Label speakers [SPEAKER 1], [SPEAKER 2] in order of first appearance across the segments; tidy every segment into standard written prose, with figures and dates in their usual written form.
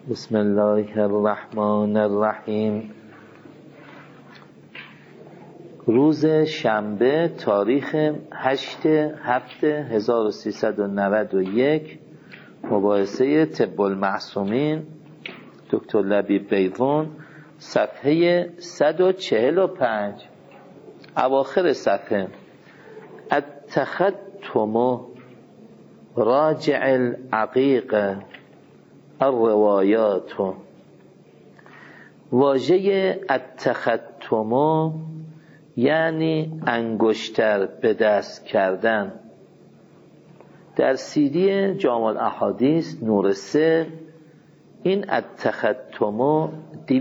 [SPEAKER 1] بسم الله الرحمن الرحیم. روز شنبه تاریخ 8/7/1391 مباحثه طب المعصومین دکتر لبیب بیضون صفحه 145 اواخر صفحه. التختم راجع العقیق الروایات. واژه التختم یعنی انگشتر به دست کردن. در سیدی جامع الاحادیث نور 3 این التختم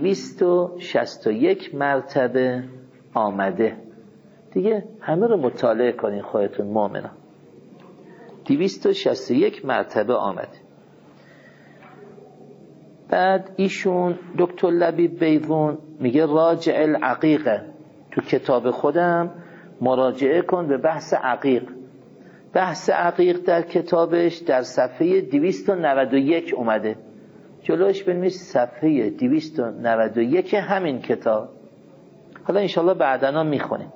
[SPEAKER 1] 261 مرتبه آمده. دیگه همه رو مطالعه کنین خودتون مؤمنان. 261 مرتبه آمده. بعد ایشون دکتر لبیب بیضون میگه راجع العقیقه. تو کتاب خودم مراجعه کن به بحث عقیق. بحث عقیق در کتابش در صفحه 291 اومده. جلوش بنویس صفحه 291 همین کتاب. حالا انشالله بعدنا میخونیم.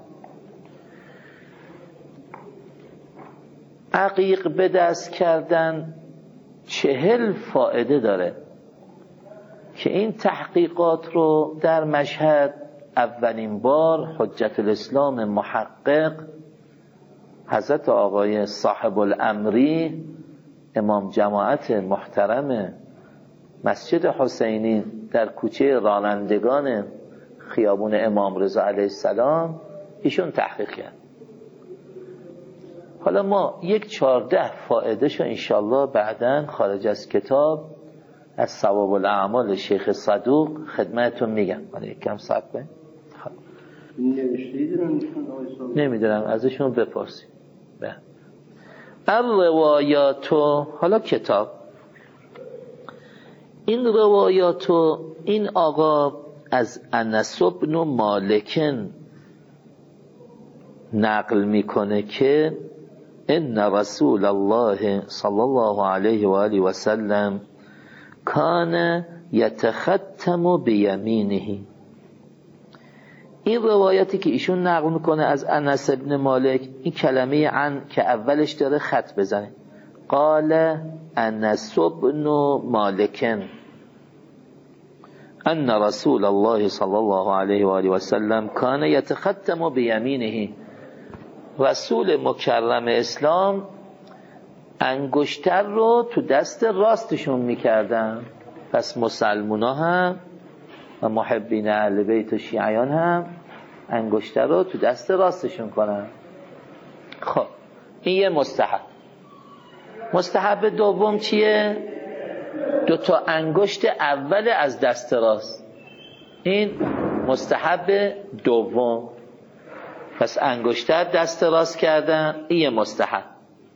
[SPEAKER 1] عقیق به دست کردن 40 فایده داره که این تحقیقات رو در مشهد اولین بار حجت الاسلام محقق حضرت آقای صاحب الامری امام جماعت محترم مسجد حسینی در کوچه رانندگان خیابون امام رضا علیه السلام ایشون تحقیق کرد. حالا ما 14 فایده شو انشالله بعداً خارج از کتاب از ثواب الاعمال شیخ صدوق خدمتتون میگم. حالا یک کم صبر کنید. نمیدونم ازشون بپرسید. الروایاتو. حالا کتاب این روایاتو این آقا از انس بن مالک نقل میکنه که ان رسول الله صلی الله علیه و آله و سلم کان یتختم بیمینه. این روایتی که ایشون نقل میکنه از انس بن مالک، این کلمه عن که اولش داره خط بزنه، قال انس بن مالک ان رسول الله صلی الله علیه و آله و سلم کان یتختم بیمینه. رسول مکرم اسلام انگشتر رو تو دست راستشون میکردن. پس مسلمونا هم و محبین اهل بیت و شیعیان هم انگشتر رو تو دست راستشون کنن. خب این یه مستحب. مستحب دوم چیه؟ 2 انگشت اول از دست راست. این مستحب دوم. پس انگشتر دست راست کردن، این یه مستحب.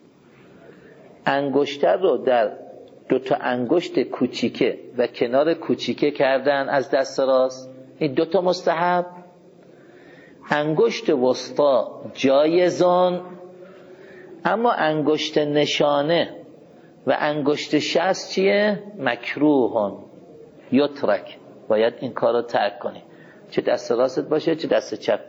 [SPEAKER 1] انگشتر رو در 2 انگشت کوچیکه و کنار کوچیکه کردن از دست راست، این 2 مستحب. انگشت وسطا جایزان، اما انگشت نشانه و انگشت شست چیه؟ مکروهن یترک. باید این کار رو ترک کنی، چه دست راست باشه چه دست چپ.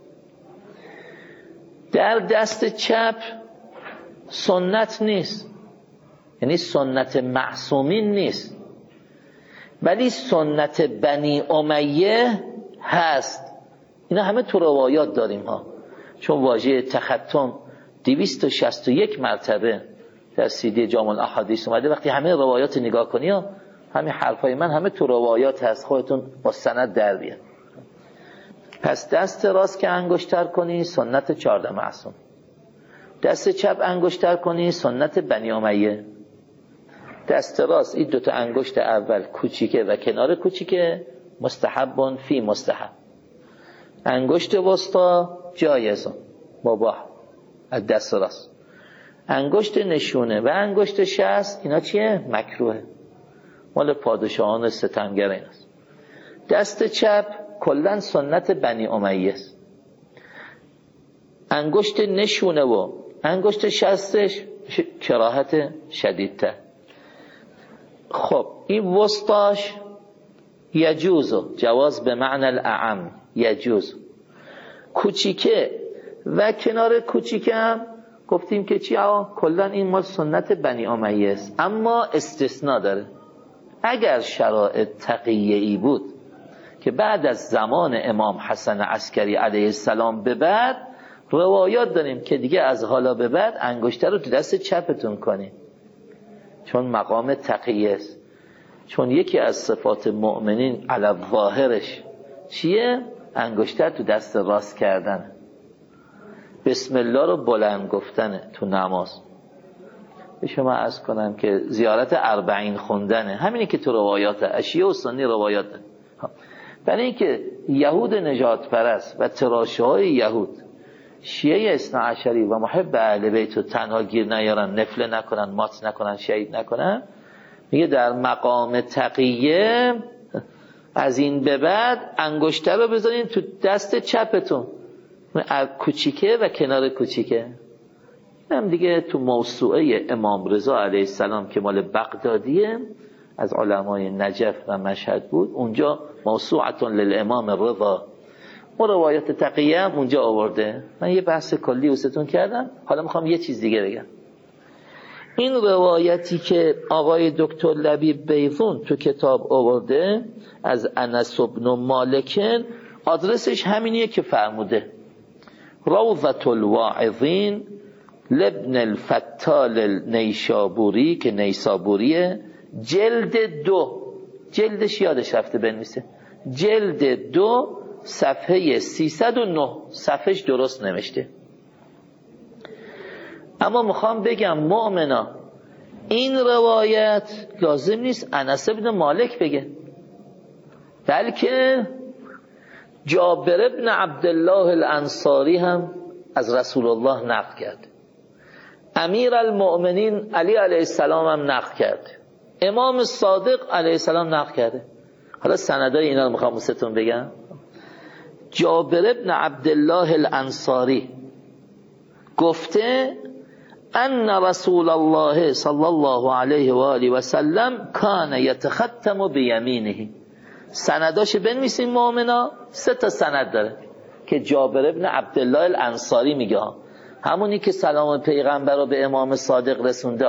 [SPEAKER 1] در دست چپ سنت نیست، یعنی سنت معصومین نیست، ولی سنت بنی امیه هست. اینا همه تو روایات داریم ها. چون واژه تختم 261 مرتبه در سیدی جامع الاحادیث اومده. وقتی همه روایات نگاه کنی ها، همه حرفای من همه تو روایات هست، خودتون با سند در بیار. پس دست راست که انگشتر کنی سنت 14 معصوم، دست چپ انگشتر کنی سنت بنی امیه. دست راست این 2 انگشت اول کوچیکه و کنار کوچیکه مستحبون فی مستحب. انگشت وسطا جایزون مباح از دست راست. انگشت نشونه و انگشت شست اینا چیه؟ مکروهه، مال پادشاهان ستمگر این است. دست چپ کلن سنت بنی امیه است. انگشت نشونه و انگشت شستش کراهت شدیدتر. خب این وسطاش یجوزو، جواز به معنی الاعم، یجوز. کوچیکه و کنار کوچیکه هم گفتیم که چی؟ کلا این مال سنت بنی امیه است، اما استثناء داره. اگر شرایط تقیه‌ای بود که بعد از زمان امام حسن عسکری علیه السلام به بعد روایات داریم که دیگه از حالا به بعد انگشتر رو تو دست چپتون کنید، چون مقام تقیه است. چون یکی از صفات مؤمنین علی ظاهرش چیه؟ انگشتر تو دست راست کردن، بسم الله رو بلند گفتنه تو نماز. به شما عرض کنم که زیارت 40 خوندنه، همینی که تو روایات اشیاء و سنی روایات. برای اینکه یهود نجات پرست و تراشه های یهود شیعه اثنا عشری و محب اهل بیت رو تنها گیر نیارن، نفله نکنن، مات نکنن، شهید نکنن، میگه در مقام تقیه از این به بعد انگشتر رو بذارین تو دست چپتون، کوچیکه و کنار کوچیکه. هم دیگه تو موسوعه امام رضا علیه السلام که مال بغدادیه، از علمای نجف و مشهد بود، اونجا موسوعه للامام رضا و روایت تقیه هم اونجا آورده. من یه بحث کلی واسهتون کردم، حالا میخوام یه چیز دیگه بگم. این روایتی که آقای دکتر لبیب بیضون تو کتاب آورده از انس بن مالک، آدرسش همینیه که فرموده، روضة الواعظین لابن الفتال النیشابوری، که نیسابوریه، جلد 2، جلدش یادش رفته بنویسه، جلد 2 صفحه 309، صفحش درست نوشته. اما میخوام بگم مؤمنا، این روایت لازم نیست انس بن مالک بگه، بلکه جابر بن عبدالله الانصاری هم از رسول الله نقل کرد، امیر المؤمنین علی علیه السلام هم نقل کرد، امام صادق علیه السلام نقل کرده. حالا سندای اینا رو میخوام واسهتون بگم. جابر بن عبدالله الانصاری گفته ان رسول الله صلی الله علیه و آله و سلم کان یتختم بیمینه. سنداش بنویسین مؤمنا، 3 تا سند داره که جابر بن عبدالله الانصاری میگه، همونی که سلام پیغمبر رو به امام صادق رسونده،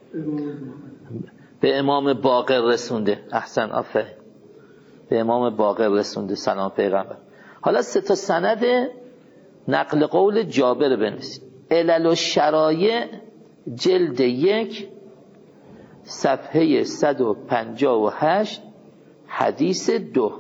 [SPEAKER 1] به امام باقر رسونده، احسن آفرین، به امام باقر رسونده سلام پیغمبر. حالا 3 تا سند نقل قول جابر بنویسید. علل و شرایع جلد 1 صفحه 158 حدیث 2.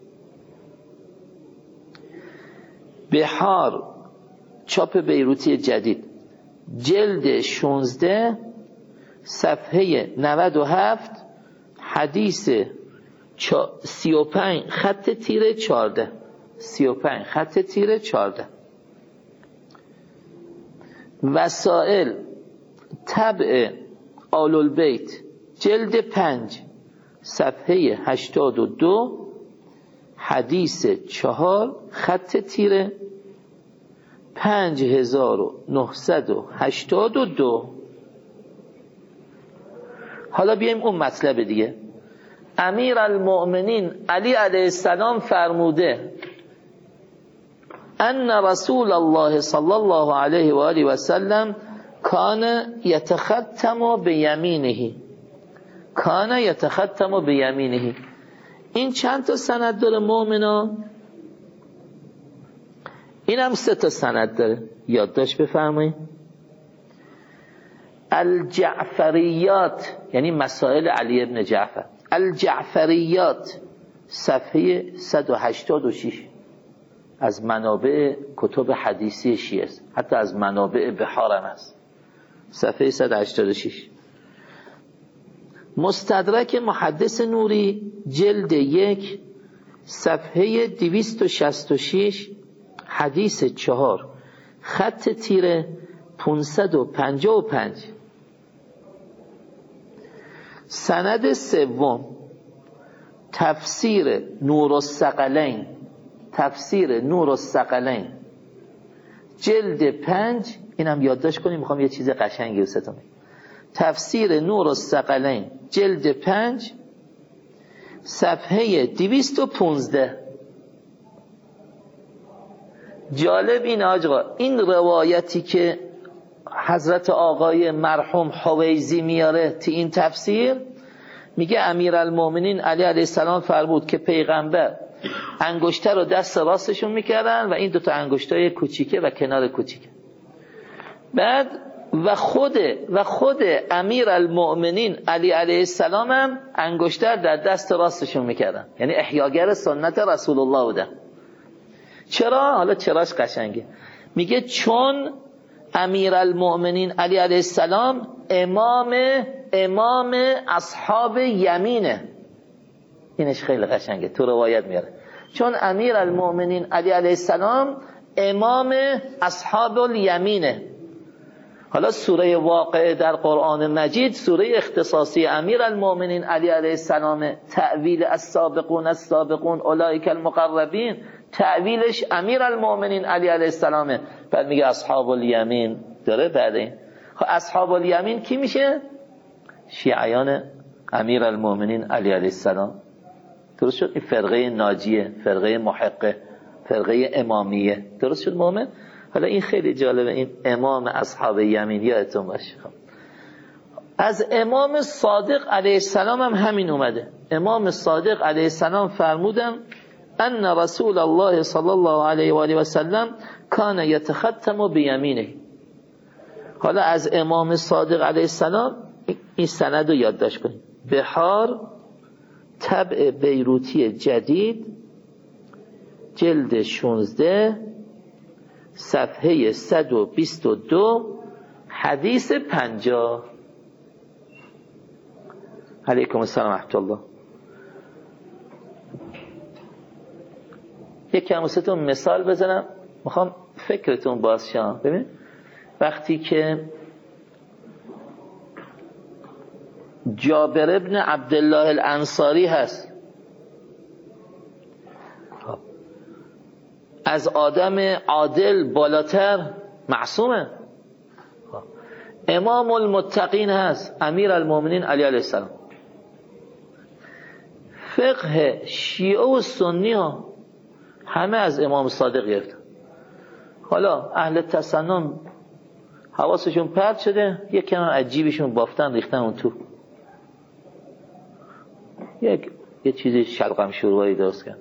[SPEAKER 1] بحار چاپ بیروتی جدید جلد 16 صفحه 97 حدیث 35 خط تیره 14، 35 خط تیره 14. وسائل طبع آل البیت جلد 5 صفحه 82 حدیث 4 خط تیره 5982. حالا بیایم اون مطلب دیگه. امیر المؤمنین علی علیه السلام فرموده ان رسول الله صلی الله علیه و آله و سلم کان یتختم بیمینه، کان یتختم بیمینه. این چند تا سند داره مؤمنا؟ این هم 3 تا سند داره، یادداشت بفرمایید. الجعفریات یعنی مسائل علی ابن جعفر، الجعفریات صفحه 186 از منابع کتب حدیثی شیعه است، حتی از منابع بحار هم است، صفحه 186. مستدرک محدث نوری جلد 1 صفحه 266 حدیث 4 خط تیره 555. سند 3 تفسیر نور الثقلین، تفسیر نور الثقلین جلد 5، اینم یادداشت کنیم، میخوام یه چیز قشنگی واسهتون بگم. تفسیر نور الثقلین جلد 5 صفحه 215. جالب این آقا، این روایتی که حضرت آقای مرحوم حویزی میاره تی این تفسیر، میگه امیرالمومنین علی علیه السلام فرمود که پیغمبر انگشتر رو دست راستشون میکردن و این دوتا انگشتای کوچیکه و کنار کوچیکه. بعد و خود امیرالمومنین علی علیه السلام هم انگشتر در دست راستشون میکردن، یعنی احیاگر سنت رسول الله بودن. چرا؟ حالا چراش قشنگه. میگه چون امیرالمومنین علی علیه السلام امام اصحاب یمینه. اینش خیلی قشنگه، تو روایت میاره چون امیرالمومنین علی علیه السلام امام اصحاب الیمینه. حالا سوره واقعه در قرآن مجید سوره اختصاصی امیرالمومنین علی علیه السلام، تأویل السابقون السابقون اولئک المقربین، تأویلش امیرالمومنین علی علیه السلامه. بعد میگه اصحاب الیمین داره. بعد این اصحاب الیمین کی میشه؟ شیعیان امیرالمومنین علی علیه السلام. درست شد؟ این فرقه ناجیه، فرقه محقه، فرقه امامیه. درست شد مومن؟ حالا این خیلی جالبه، این امام اصحاب یمین یادتون باشه. از امام صادق علیه السلام هم همین اومده. امام صادق علیه السلام فرمودن ان رسول الله صلی الله علیه و آله و سلم کان یتختم بیمینه. حالا از امام صادق علیه السلام این سند رو یادداشت کنید. بهار طبع بیروتی جدید جلد 16 صفحه 122 حدیث 50. علیکم السلام ورحمة الله. یک کموستون مثال بزنم، میخوام فکرتون باز شم. ببین وقتی که جابر ابن عبدالله الانصاری هست، از آدم عادل بالاتر معصومه. امام المتقین هست امیرالمومنین علی علیه السلام. فقه شیعه و سنی ها همه از امام صادق گرفتن. حالا اهل تسنن حواسشون پرت شده، یک کنان عجیبشون بافتن ریختن اون تو، یه چیزی شلغم شوربایی درست کرد.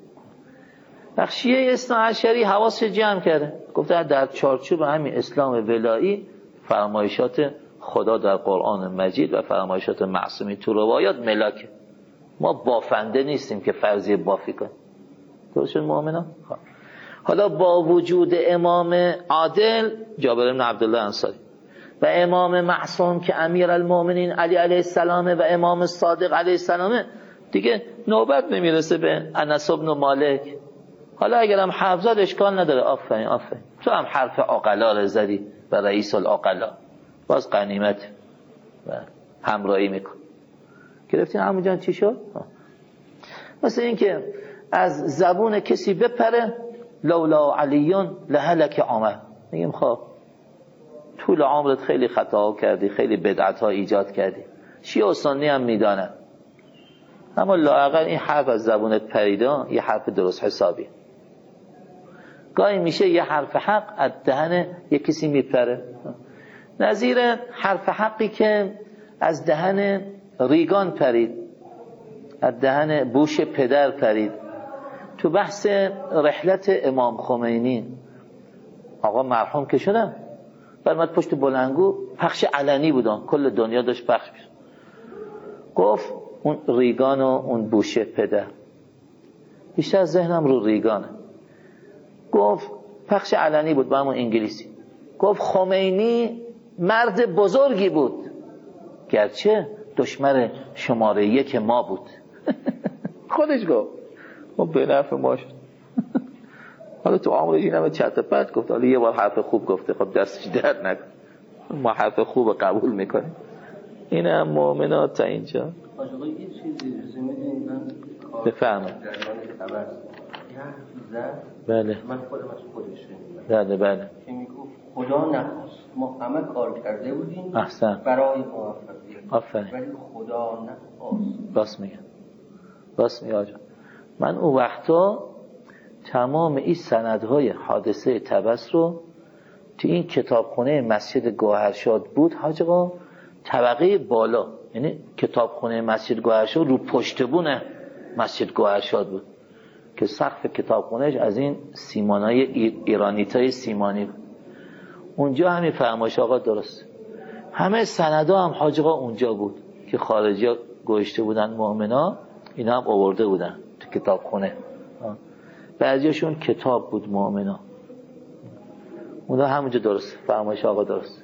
[SPEAKER 1] شیعه اثناعشری حواسش جمع کرده، گفته در چارچوب همین اسلام ولایی فرمایشات خدا در قرآن مجید و فرمایشات معصومی تو روایات ملاکه، ما بافنده نیستیم که فرضیه بافی کنیم. درست شد مؤمنان؟ حالا با وجود امام عادل جابر بن عبدالله انصاری و امام معصوم که امیرالمومنین علی علیه السلام و امام صادق علیه السلام، دیگه نوبت نمیرسه به انس بن مالک. حالا اگرم حرف زد اشکال نداره، آفرین تو هم حرف عقلا رو زدی و رئیس العقلا، باز غنیمت و همراهی میکن. گرفتین همونجا چی شد؟ مثل این که از زبون کسی بپره لولا علیون لهلک عمر، میگیم خب طول عمرت خیلی خطاها کردی، خیلی بدعتها ایجاد کردی، شیعه و سنی هم میدانن، اما لااقل این حرف از زبونت پریده یه حرف درست حسابی. گاهی میشه یه حرف حق از دهن یه کسی میپره، نظیر حرف حقی که از دهن ریگان پرید، از دهن بوش پدر پرید. تو بحث رحلت امام خمینی آقا مرحوم که شدن، برمد پشت بلنگو، پخش علنی بودن، کل دنیا داشت پخش میشد. گفت اون ریگان و اون بوش پدر، بیشتر ذهنم رو ریگانه. گفت پخش علنی بود با همون انگلیسی، گفت خمینی مرد بزرگی بود گرچه دشمن شماره 1 ما بود. خودش گفت خب به نفع ما شد. حالا تو عمرش این همه چرت و پرت گفت، حالا یه بار حرف خوب گفته، خب دستش درد نکن، ما حرف خوب قبول میکنیم. این هم مؤمنات تا اینجا.
[SPEAKER 2] آقا یه چیزی میدونید من
[SPEAKER 1] بفرمایید.
[SPEAKER 2] زد
[SPEAKER 1] بله
[SPEAKER 2] من خودم از خودش شنیدم،
[SPEAKER 1] بله
[SPEAKER 2] که میگفت خدا نخواست ما همه کار کرده بودیم
[SPEAKER 1] احسن.
[SPEAKER 2] برای موفقیت.
[SPEAKER 1] آفرین.
[SPEAKER 2] ولی خدا نخواست.
[SPEAKER 1] راست میگه آجا. من اون وقتا تمام این سندهای حادثه طبس رو تو این کتابخونه مسجد گوهرشاد بود حاج آقا، طبقه بالا، یعنی کتابخونه مسجد گوهرشاد رو پشت بونه مسجد گوهرشاد بود که سقف کتابخونهش از این سیمانای ایرانیتای سیمانی بود. اونجا همین فرمایش آقا درست، همه سندها هم حاج آقا اونجا بود که خارجی ها گوشته بودن، مؤمنا اینا هم آورده بودن تو کتابخونه. بعضیشون کتاب بود مؤمنا، اونا همونجا درست، فرمایش آقا درست.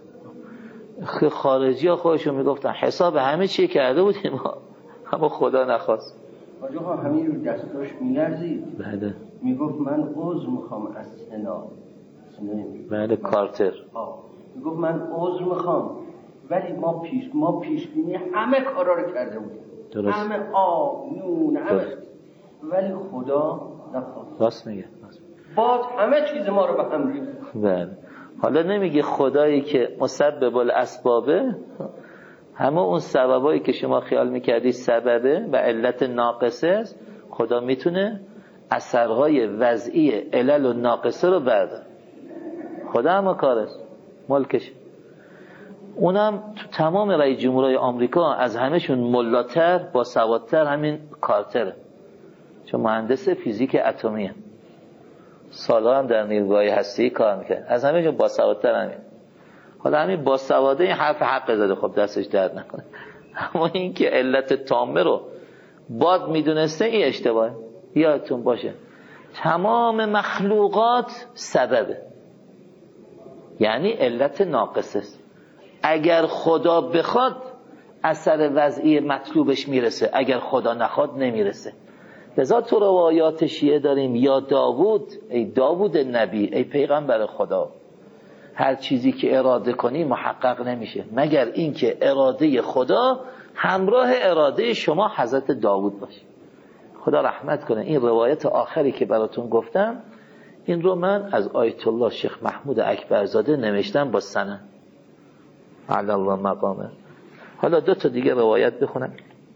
[SPEAKER 1] خارجی ها خودشون میگفتن حساب همه چی کرده بودیم اما خدا نخواست.
[SPEAKER 2] حاج آقا همین رو دستاش میلرزید.
[SPEAKER 1] بله.
[SPEAKER 2] میگفت من عذر میخوام از سنا.
[SPEAKER 1] بله کارتر.
[SPEAKER 2] میگفت من عذر میخوام، ولی ما پیش بینی همه کارا رو کرده بودیم.
[SPEAKER 1] درست.
[SPEAKER 2] همه نون همه، ولی خدا نخواست.
[SPEAKER 1] راست میگه.
[SPEAKER 2] باز همه چیز ما رو به هم ریخت.
[SPEAKER 1] بله. حالا نمیگه خدایی که مسبب الاسبابه، همه اون سببایی که شما خیال میکردی سببه و علت ناقصه است، خدا میتونه اثرهای وضعی علل و ناقصه رو برداره. خدا هم کارست، ملکش. اونم تو تمام رئیس جمهورهای آمریکا از همهشون ملاتر با سوادتر همین کارتره، چون مهندس فیزیک اتمیه، سالها هم در نیروگاه هسته‌ای کار میکرد، از همهشون با سوادتر همین. حالا همین با سواده این حرف حق زده، خب دستش درد نکنه. اما این که علت تامه رو باد میدونسته، این اشتباهه. یادتون باشه تمام مخلوقات سببه، یعنی علت ناقصه است. اگر خدا بخواد اثر وضعی مطلوبش میرسه، اگر خدا نخواد نمیرسه. لذا تو روایات شیعه داریم یا داوود، ای داوود نبی، ای پیغمبر خدا، هر چیزی که اراده کنی محقق نمیشه مگر اینکه اراده خدا همراه اراده شما حضرت داوود باشه. خدا رحمت کنه. این روایت آخری که براتون گفتم، این رو من از آیت الله شیخ محمود اکبرزاده نوشتم با سند، علی الله مقامه. حالا 2 تا دیگه روایت بخونم.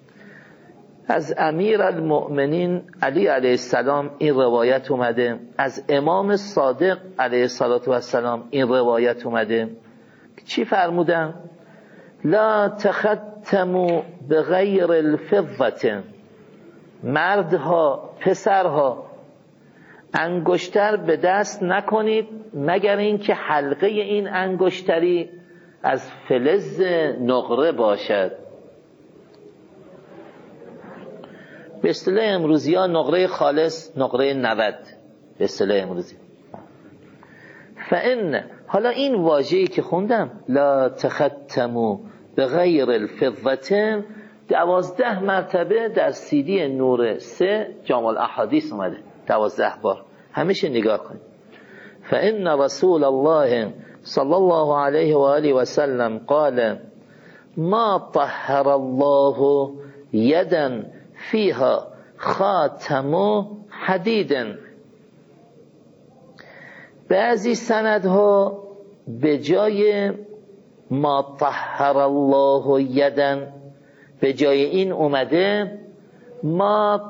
[SPEAKER 1] از امیر المؤمنین علی علیه السلام این روایت اومده، از امام صادق علیه السلام این روایت اومده. چی فرمودن؟ لا تختموا بغیر الفضة، مردها پسرها انگشتر به دست نکنید مگر اینکه حلقه این انگشتری از فلز نقره باشد. به اصطلاح امروزی ها نقره خالص، نقره 90 به اصطلاح امروزی. فإن، حالا این واژه‌ای که خوندم لا تختموا بغیر الفضة 12 مرتبه در CD نور 3 جامع الاحادیث اومده، 12 بار، همیشه نگاه کنید. فإن رسول الله صلی الله علیه و آله و سلم قال ما طهر الله یدا فیها خاتم حدید. بعضی سندها به جای ما طهر الله یدا به جای این اومده ما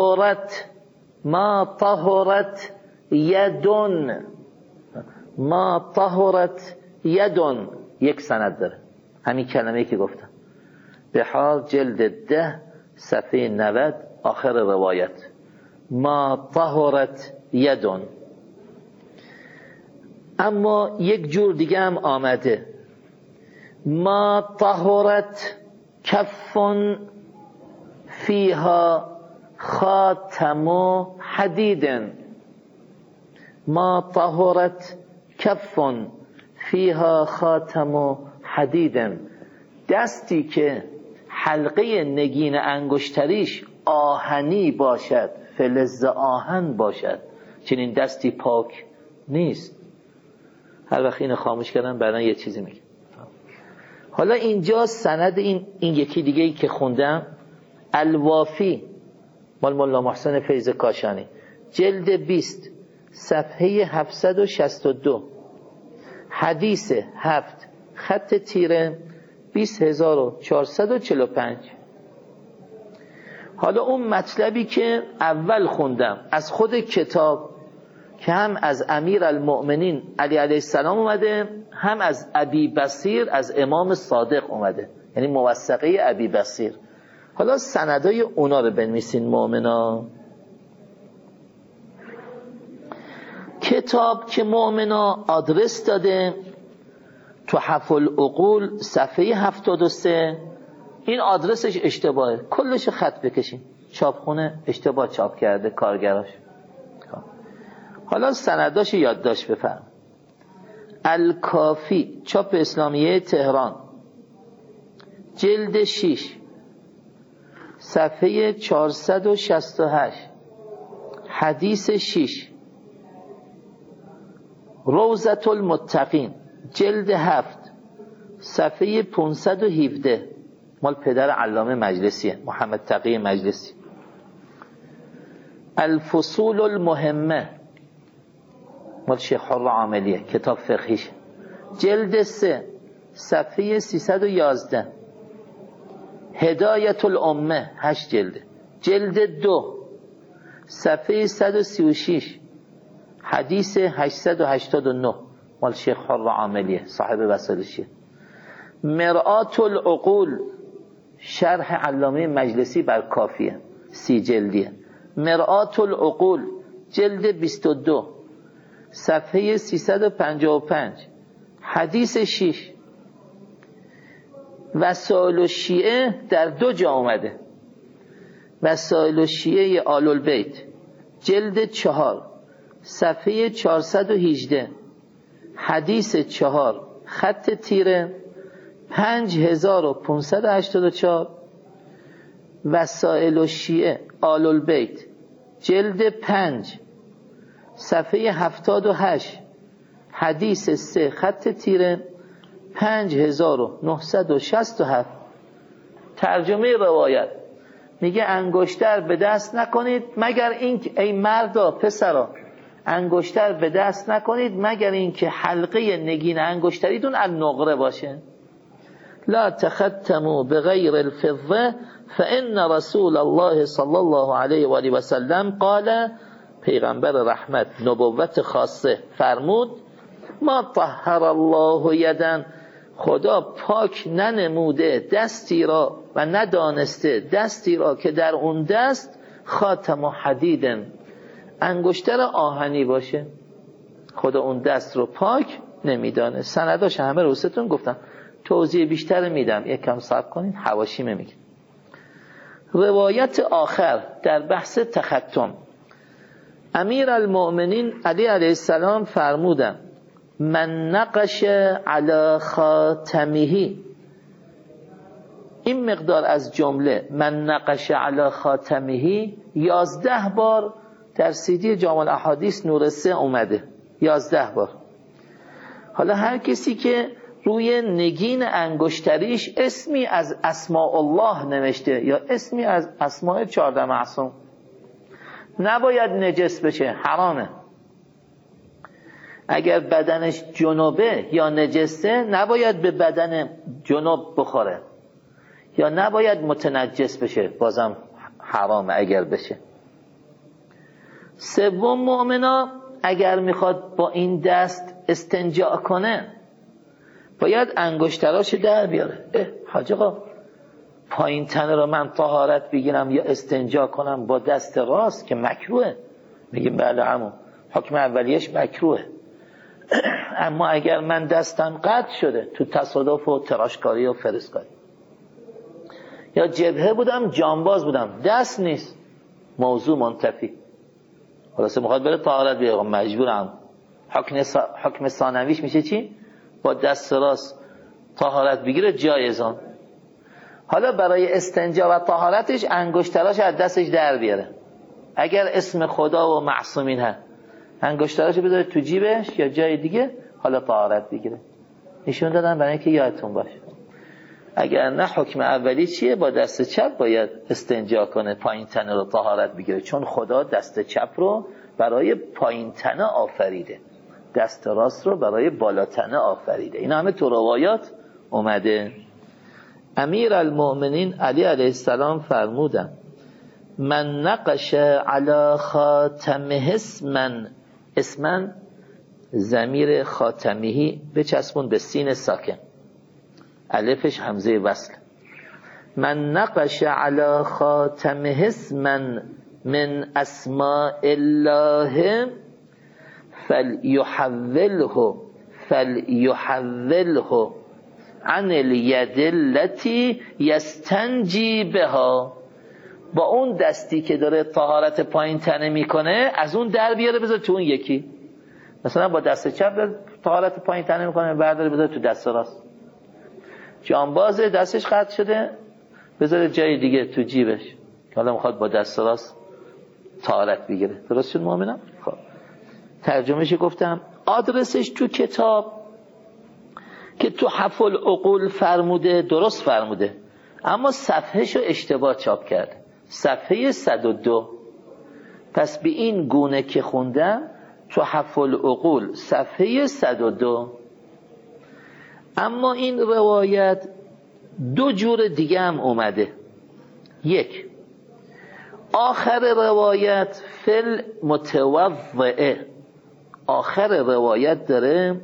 [SPEAKER 1] طهرت یدون، ما طهرت یدون. یک سند داره همین کلمه‌ای که گفتم، به حال جلد 10 صفحه 90 آخر روایت، ما طهرت یدون. اما یک جور دیگه هم آمده، ما طهرت کف فیها خاتم حدید. ما طهرت کف فیها خاتم حدید، دستی که حلقه نگین انگشتریش آهنی باشد، فلز آهن باشد، چنین دستی پاک نیست. هر وقت اینو خاموش کردم بعدن یه چیزی میگم. حالا اینجا سند این یکی دیگه ای که خوندم، الوافی مال مولا محسن فیض کاشانی، جلد 20 صفحه 762، حدیث 7 خط تیره 20445. حالا اون مطلبی که اول خوندم از خود کتاب که هم از امیر المؤمنین علی علیه السلام اومده، هم از ابی بصیر از امام صادق اومده، یعنی موثقه ابی بصیر. حالا سندای اونا رو بنویسین مؤمنا. کتاب که مؤمنا آدرس داده تحف العقول صفحه 73. این آدرسش اشتباهه، کلش خط بکشین، چاپخونه اشتباه چاپ کرده کارگراش. حالا سنداش یادداشت بفرم. الکافی چاپ اسلامیه تهران، جلد 6 صفحه 468 حدیث 6. روضة المتقین جلد 7 صفحه 517 مال پدر علامه مجلسیه، محمد تقی مجلسی. الفصول المهمه مال شیخ حر عاملیه، کتاب فقهیش، جلد 3 صفحه 311. هدایت الامه 8 جلده، جلد 2 صفحه 136 حدیث 889 مال شیخ حر عاملیه، صاحب وسائلشیه. مرآت العقول شرح علامه مجلسی بر کافیه، 30 جلدیه. مرآت العقول جلد 22 صفحه 355 حدیث 6. وسائل الشیعه در 2 جا اومده. وسائل الشیعه آل البیت جلد 4 صفحه 418 حدیث 4 خط تیره 5584. وسائل الشیعه آل البیت جلد 5 صفحه 78 حدیث 3 خط تیره 5967. ترجمه روایت میگه انگشتر به دست نکنید مگر این که، ای مردا پسرا، انگشتر به دست نکنید مگر این که حلقه نگین انگشتریتون النقره باشه. لا تختموا بغیر الفضه فان رسول الله صلی الله علیه و آله و سلم قال، پیغمبر رحمت نبوت خاصه فرمود، ما طهر الله یدن، خدا پاک ننموده دستی را و ندانسته دستی را که در اون دست خاتم و حدیدن انگشتر آهنی باشه. خدا اون دست رو پاک نمیدانه. سنداش همه رو ستون گفتم، توضیح بیشتر میدم، یکم صبر کنین، حواشی میگم. روایت آخر در بحث تختم، امیر المؤمنین علی علیه السلام فرمودن من نقش علی خاتمه، این مقدار از جمله من نقش علی خاتمه 11 بار در سیدی جامع الاحادیث نور 3 اومده، 11 بار. حالا هر کسی که روی نگین انگشتریش اسمی از اسماء الله نوشته یا اسمی از اسماء 14 معصوم، نباید نجس بشه، حرامه. اگر بدنش جنوبه یا نجسه نباید به بدن جنوب بخوره یا نباید متنجس بشه، بازم حرامه اگر بشه. سوم، مؤمنا اگر میخواد با این دست استنجا کنه باید انگشتراش در بیاره. حاج آقا پایین تنه رو من طهارت بگیرم یا استنجا کنم با دست راست که مکروه؟ میگیم بله عمو، حکم اولیش مکروه. اما اگر من دستم قطع شده تو تصادف و تراشکاری و فرسکاری، یا جبهه بودم جانباز بودم دست نیست، موضوع منتفی، خلاصه میخواد بره طهارت بیاره، مجبورم. حکم ثانویش میشه چی؟ با دست راست طهارت بگیره جایزان. حالا برای استنجا و طهارتش انگشتراش از دستش در بیاره. اگر اسم خدا و معصومین هست انگشتراش بذاره تو جیبش یا جای دیگه، حالا طهارت بگیره. نشون دادم برای اینکه یادتون باشه. اگر نه حکم اولی چیه؟ با دست چپ باید استنجا کنه، پایین تنه رو طهارت بگیره، چون خدا دست چپ رو برای پایین تنه آفریده. دست راست رو برای بالاتنه آفریده. این همه تو روایات اومده. امیر المؤمنین علی علیه السلام فرمودن من نقش علی خاتمه اسمن ضمیر خاتمیهی بچسبون به سین ساکن، الفش همزه وصل. من نقش علی خاتمه اسمن من اسماء الله فلیحوله عن الید التي یستنجی بها. با اون دستی که داره طهارت پایین تنه میکنه از اون در بیاره بذار تو اون یکی. مثلا با دست چپ طهارت پایین تنه میکنه، برداره بذار تو دست راست. جانباز دستش قطع شده بذاره جای دیگه تو جیبش که حالا میخواد با دست راست طهارت بگیره. درست شد مؤمنم؟ خب ترجمهش گفتم. آدرسش تو کتاب که تو حف العقول فرموده درست فرموده، اما صفحهشو اشتباه چاپ کرده، صفحه 102. پس به این گونه که خوندم تو حف العقول صفحه 102. اما این روایت دو جور دیگه هم اومده. یک، آخر روایت فل متوضعه، آخر روایت داره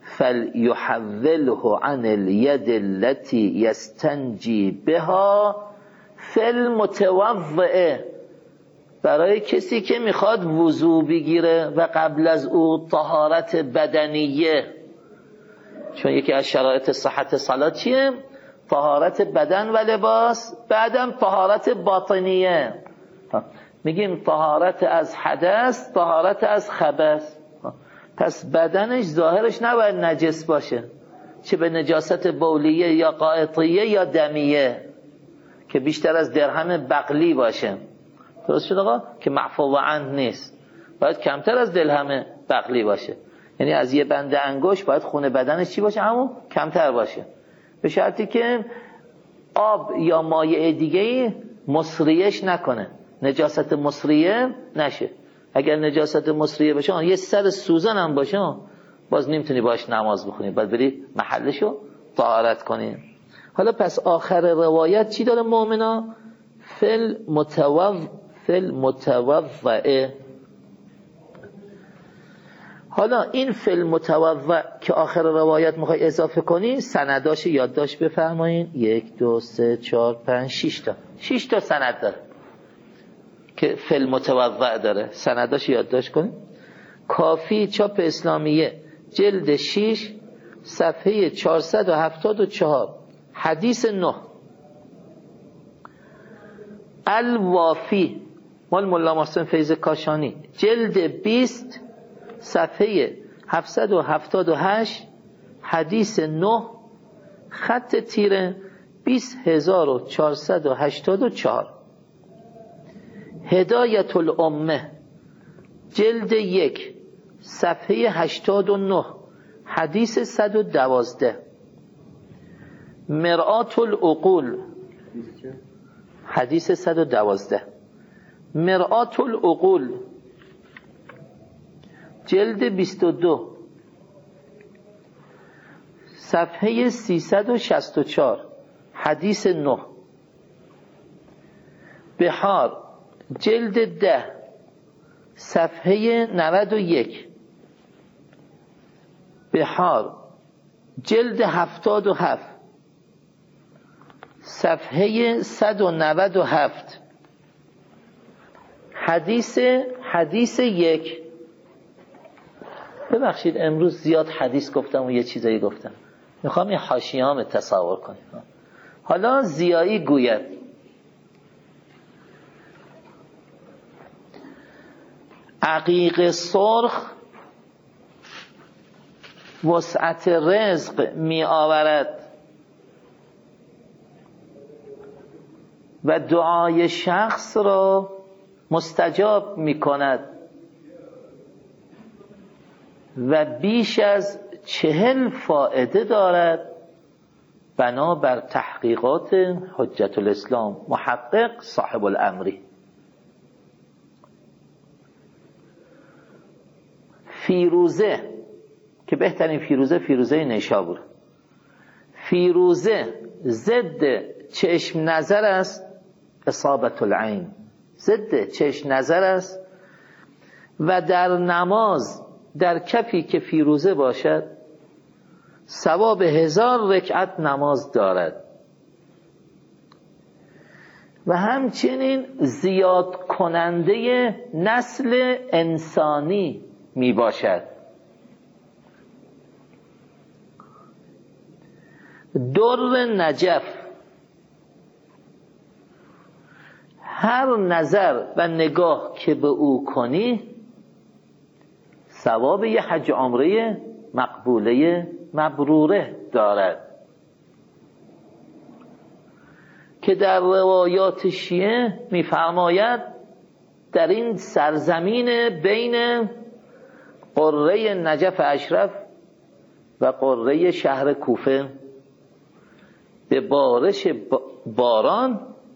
[SPEAKER 1] فلیحوله عن الید التي یستنجی بها فل متوضعه، برای کسی که میخواد وضو بگیره و قبل از او طهارت بدنیه. چون یکی از شرایط صحت صلات چیه؟ طهارت بدن و لباس، بعدم طهارت باطنیه. میگیم طهارت از حدث، طهارت از خبث. پس بدنش ظاهرش نباید نجس باشه، چه به نجاست بولیه یا قائطیه یا دمیه که بیشتر از درهم بقلی باشه. درست شد آقا؟ که معفو عنه نیست، باید کمتر از درهم بقلی باشه. یعنی از یه بند انگشت باید خون بدنش چی باشه؟ همون کمتر باشه، به شرطی که آب یا مایع دیگه‌ای مصریش نکنه، نجاست مصریه نشه. اگر نجاست مصریه باشه یه سر سوزن هم باشه باز نمیتونی باش نماز بخونی، باید بری محلشو طهارت کنی. حالا پس آخر روایت چی داره مؤمنا؟ فل متوضعه. حالا این فل متوضع که آخر روایت میخوای اضافه کنی سنداش یادداشت بفرمایین. 1 2 3 4 5 6 تا سند داره که فل متوضع داره، سنداش یادداشت کنین. کافی چاپ اسلامیه جلد 6 صفحه 474 حدیث 9. الوافی مال مولا محسن فیض کاشانی جلد 20 صفحه 778 حدیث 9 خط تیره 20484. هدایت الامه جلد 1 صفحه 89 حدیث 112. مرآت العقول حدیث 112. مرآت العقول جلد 22 صفحه 364 حدیث 9. بحار جلد 10 صفحه 91. بحار جلد 77 صفحه 197 حدیث 1. ببخشید امروز زیاد حدیث گفتم و یه چیزایی گفتم، میخوام این حاشیه‌ام تصور کنید. حالا زیایی گوید عقیق سرخ وسعت رزق می آورد و دعای شخص را مستجاب می کند و بیش از 40 فائده دارد بنابر تحقیقات حجت الاسلام محقق صاحب الامری. فیروزه که بهترین فیروزه نیشابور. فیروزه ضد چشم نظر است، اصابت العین ضد چشم نظر است و در نماز در کفی که فیروزه باشد ثواب 1000 رکعت نماز دارد و همچنین زیاد کننده نسل انسانی می باشد. در نجف، هر نظر و نگاه که به او کنی ثواب یه حج عمره مقبوله مبروره دارد، که در روایات شیعه می‌فرماید در این سرزمین بین قره نجف اشرف و قره شهر کوفه به بارش باران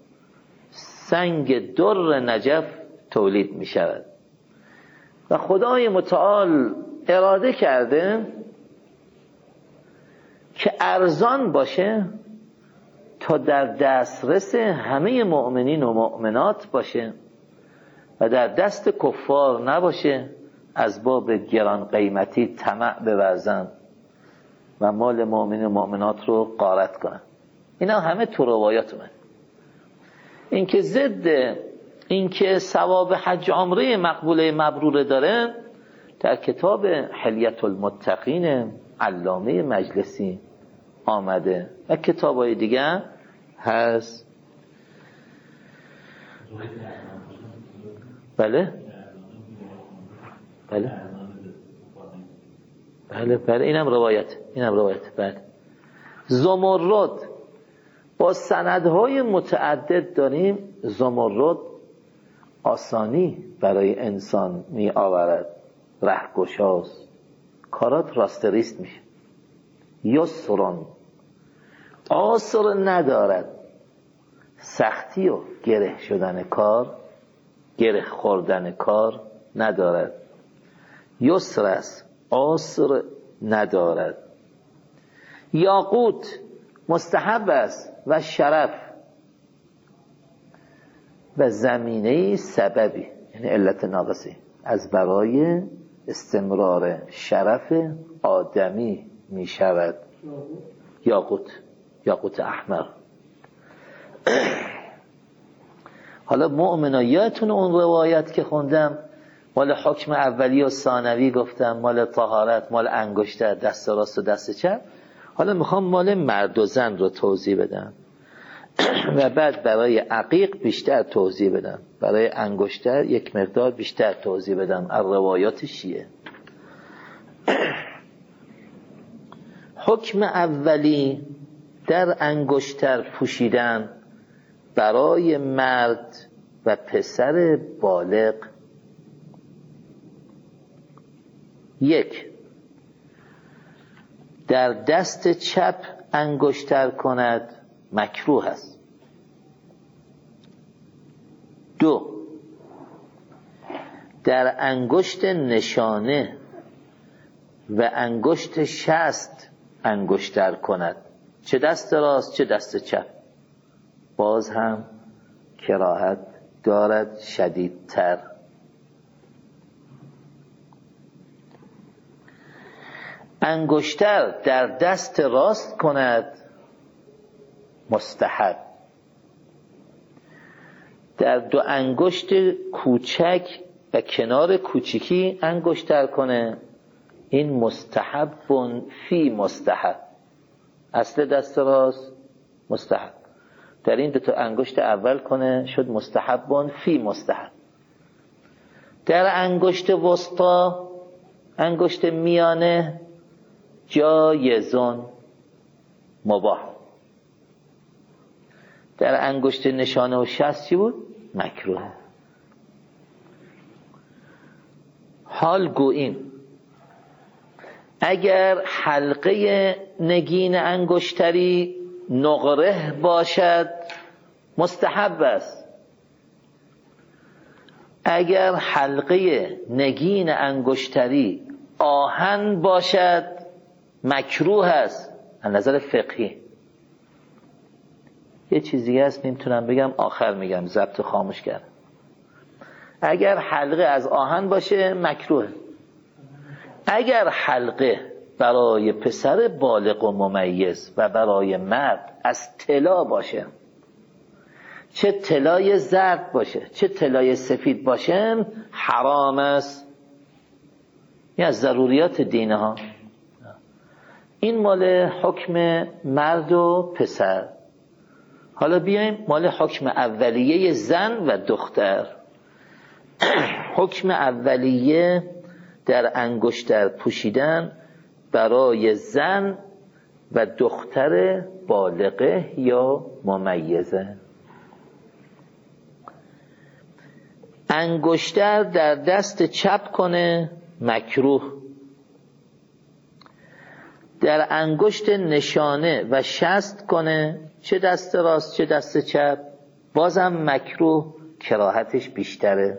[SPEAKER 1] سنگ در نجف تولید می شود و خدای متعال اراده کرده که ارزان باشه تا در دسترس همه مؤمنین و مؤمنات باشه و در دست کفار نباشه از باب گران قیمتی طمع بورزن و مال مؤمنین و مؤمنات رو غارت کنن. اینا همه تو روایات من. این که ضد این که ثواب حج عمره مقبوله مبروره داره در کتاب حلیت المتقین علامه مجلسی آمده و کتابای دیگه هست. بله بله بله بله اینم روایت بله. زمرد با سندهای متعدد داریم. زمرد آسانی برای انسان می آورد، رهگشاست، کارات راستریست میشه. یسرون آسر ندارد، سختی و گره شدن کار، گره خوردن کار ندارد. یسر است، آسر ندارد. یاقوت مستحب است و شرف و زمینه سببی، یعنی علت ناقصی از برای استمرار شرف آدمی می شود. یاقوت احمر. حالا مؤمنا یادتون اون روایت که خوندم مال حکم اولی و ثانوی گفتم، مال طهارت، مال انگشتر، دست راست و دست چپ. حالا میخوام مال مرد و زن رو توضیح بدم و بعد برای عقیق بیشتر توضیح بدم، برای انگشتر یک مقدار بیشتر توضیح بدم از روایات شیعه. حکم اولی در انگشتر پوشیدن برای مرد و پسر بالغ: 1. در دست چپ انگشتر کند، مکروه است. 2. در انگشت نشانه و انگشت شست انگشتر کند، چه دست راست چه دست چپ، باز هم کراهت دارد شدیدتر. انگشتر در دست راست کند، مستحب. در دو انگشت کوچک و کنار کوچکی انگشتر کنه، این مستحب فی مستحب. اصل دست راست مستحب، در این دو تا انگشت اول کنه شد مستحب فی مستحب. در انگشت وسطا، انگشت میانه، جایزون مباح. در انگشت نشانه و شست چی بود؟ مکروه. حال گوییم اگر حلقه نگین انگشتری نقره باشد مستحب است. اگر حلقه نگین انگشتری آهن باشد مکروه است از نظر فقهی. یه چیزی هست نمیتونم بگم، آخر میگم، ضبط خاموش کردم. اگر حلقه از آهن باشه مکروه. اگر حلقه برای پسر بالغ و ممیز و برای مرد از طلا باشه، چه طلای زرد باشه چه طلای سفید باشه، حرام است. این از ضروریات دینه ها. این مال حکم مرد و پسر. حالا بیایم مال حکم اولیه زن و دختر. حکم اولیه در انگشتر پوشیدن برای زن و دختر بالغه یا ممیزه. انگشتر در دست چپ کنه مکروه، در انگشت نشانه و شست کنه، چه دست راست چه دست چپ، بازم مکروه، کراهتش بیشتره.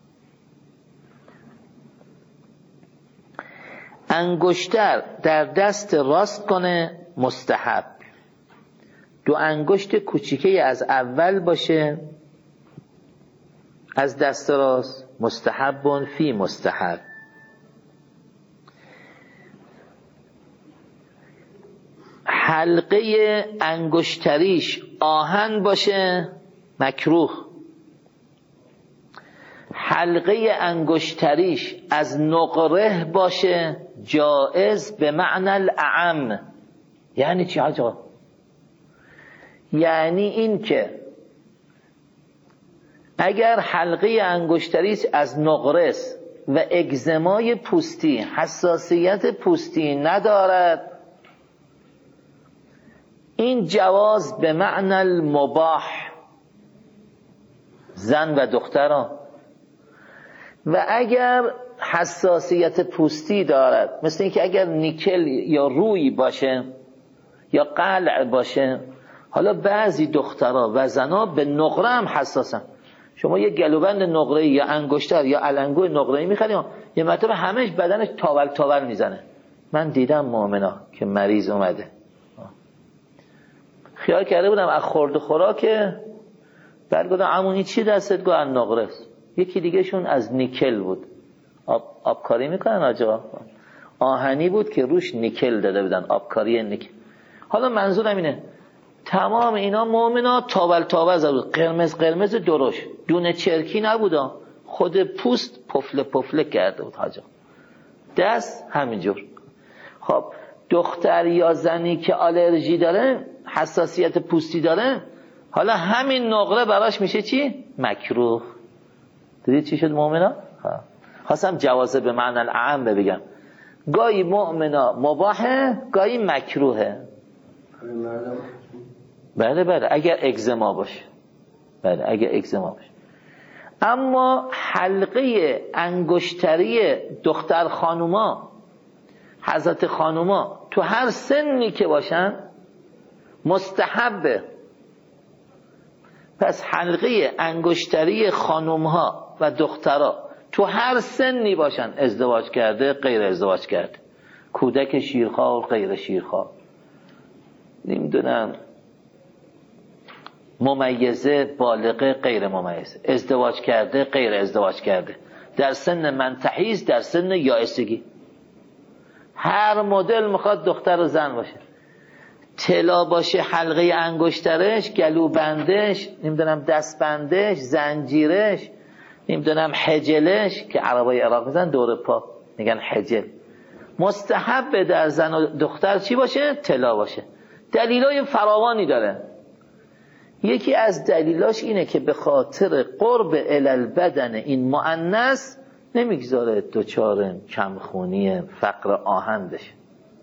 [SPEAKER 1] انگشتر در دست راست کنه مستحب، دو انگشت کوچیکه از اول باشه از دست راست، مستحبون فی مستحب. حلقه انگشتریش آهن باشه مکروه، حلقه انگشتریش از نقره باشه جائز به معنی الاعم. یعنی چی حاجا؟ یعنی این که اگر حلقه انگشتریش از نقره و اگزمای پوستی، حساسیت پوستی ندارد، این جواز به معنی المباح، زن و دختران. و اگر حساسیت پوستی دارد، مثل اینکه اگر نیکل یا روی باشه یا قلع باشه، حالا بعضی دخترها و زنها به نقره هم حساسن. شما یه گلوبند نقره‌ای یا انگشتر یا علنگو نقره‌ای می‌خرید، یه مرتبه همش بدنش تاول تاول میزنه. من دیدم مؤمنا که مریض اومده، خیال کرده بودم از خورد خوراکه، بعد گفتم عمو چی دستت؟ گفت نقره است. یکی دیگه شون از نیکل بود، آبکاری میکنن آجا، آهنی بود که روش نیکل داده بودن، آبکاری نیکل. حالا منظورم اینه تمام اینا مؤمنا تاول تاول زده بود، قرمز قرمز درشت، دونه چرکی نبود، خود پوست پفله پفله کرده بود حاجا، دست همینجور. خب دختر یا زنی که آلرژی داره، حساسیت پوستی داره، حالا همین نقره براش میشه چی؟ مکروه. دیدید چی شد مؤمنا؟ خواستم جوازه به معنی الاعم بگم، گاهی مؤمنا مباحه گاهی مکروهه. بله اگر اگزما باشه، بله اگر اگزما باشه. اما حلقه انگشتری دختر خانوما، حضرت خانوما، تو هر سنی که باشن مستحبه. پس حلقه انگشتری خانومها و دخترها تو هر سنی باشن، ازدواج کرده غیر ازدواج کرده، کودک شیرخوار غیر شیرخوار، نمیدونم ممیزه بالغه غیر ممیزه، ازدواج کرده غیر ازدواج کرده، در سن منتحیز در سن یائسگی، هر مدل میخواد دختر و زن باشه، طلا باشه حلقه انگشترش، گلو بندش، نمیدونم دست بندش، زنجیرش، نمیدونم حجلش که عربای عراق میزن دور پا میگن حجل، مستحب در زن و دختر چی باشه؟ طلا باشه. دلیلای فراوانی داره. یکی از دلیلاش اینه که به خاطر قرب الالبدن این مؤنث نمیگذاره دوچار کمخونی فقر آهن بشه.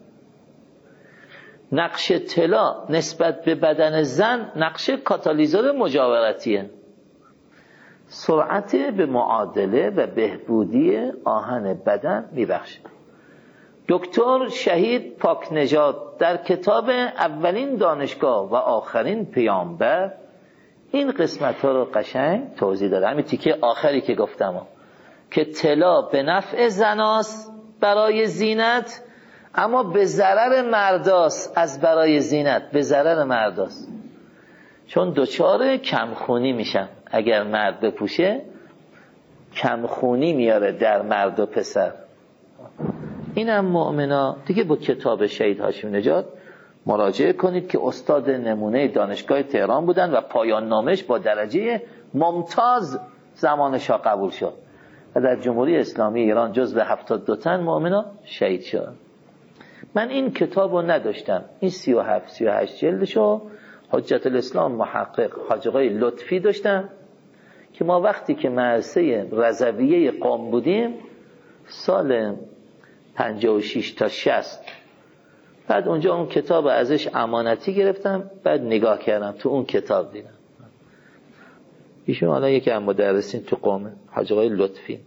[SPEAKER 1] نقش طلا نسبت به بدن زن نقش کاتالیزور مجاورتیه، سرعت به معادله و بهبودی آهن بدن میبخشه. دکتر شهید پاک نژاد در کتاب اولین دانشگاه و آخرین پیامبر این قسمت ها رو قشنگ توضیح داده. همین تیکه آخری که گفتم که طلا به نفع زناست برای زینت، اما به ضرر مرداست، از برای زینت به ضرر مرداست، چون دچار کمخونی میشن. اگر مرد بپوشه کمخونی میاره در مرد و پسر. اینم مؤمنا دیگه با کتاب شهید هاشمی نژاد مراجعه کنید که استاد نمونه دانشگاه تهران بودن و پایان نامش با درجه ممتاز زمان شاه قبول شد و در جمهوری اسلامی ایران جزو 72 تن مؤمنا شهید شد. من این کتاب رو نداشتم، این 37-38 جلدشو حجت الاسلام محقق حاج آقای لطفی داشتم که ما وقتی که مدرسه رضویه قم بودیم سال 56 تا 60، بعد اونجا اون کتاب ازش امانتی گرفتم، بعد نگاه کردم تو اون کتاب دیدم ایشون حالا یکی از مدرسین تو قم، حاج آقای لطفی.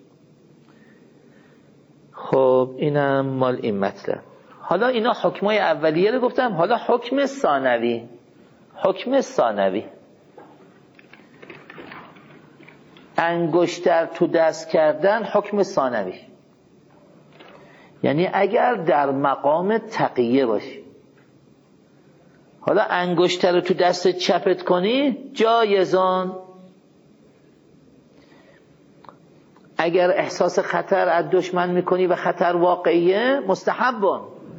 [SPEAKER 1] خب اینم مال این مطلب. حالا اینا حکمای اولیه رو گفتم، حالا حکم ثانوی. حکم ثانوی انگشتر تو دست کردن، حکم ثانوی یعنی اگر در مقام تقیه باشی، حالا انگشتر تو دست چپت کنی جایزان، اگر احساس خطر از دشمن میکنی و خطر واقعیه مستحبان،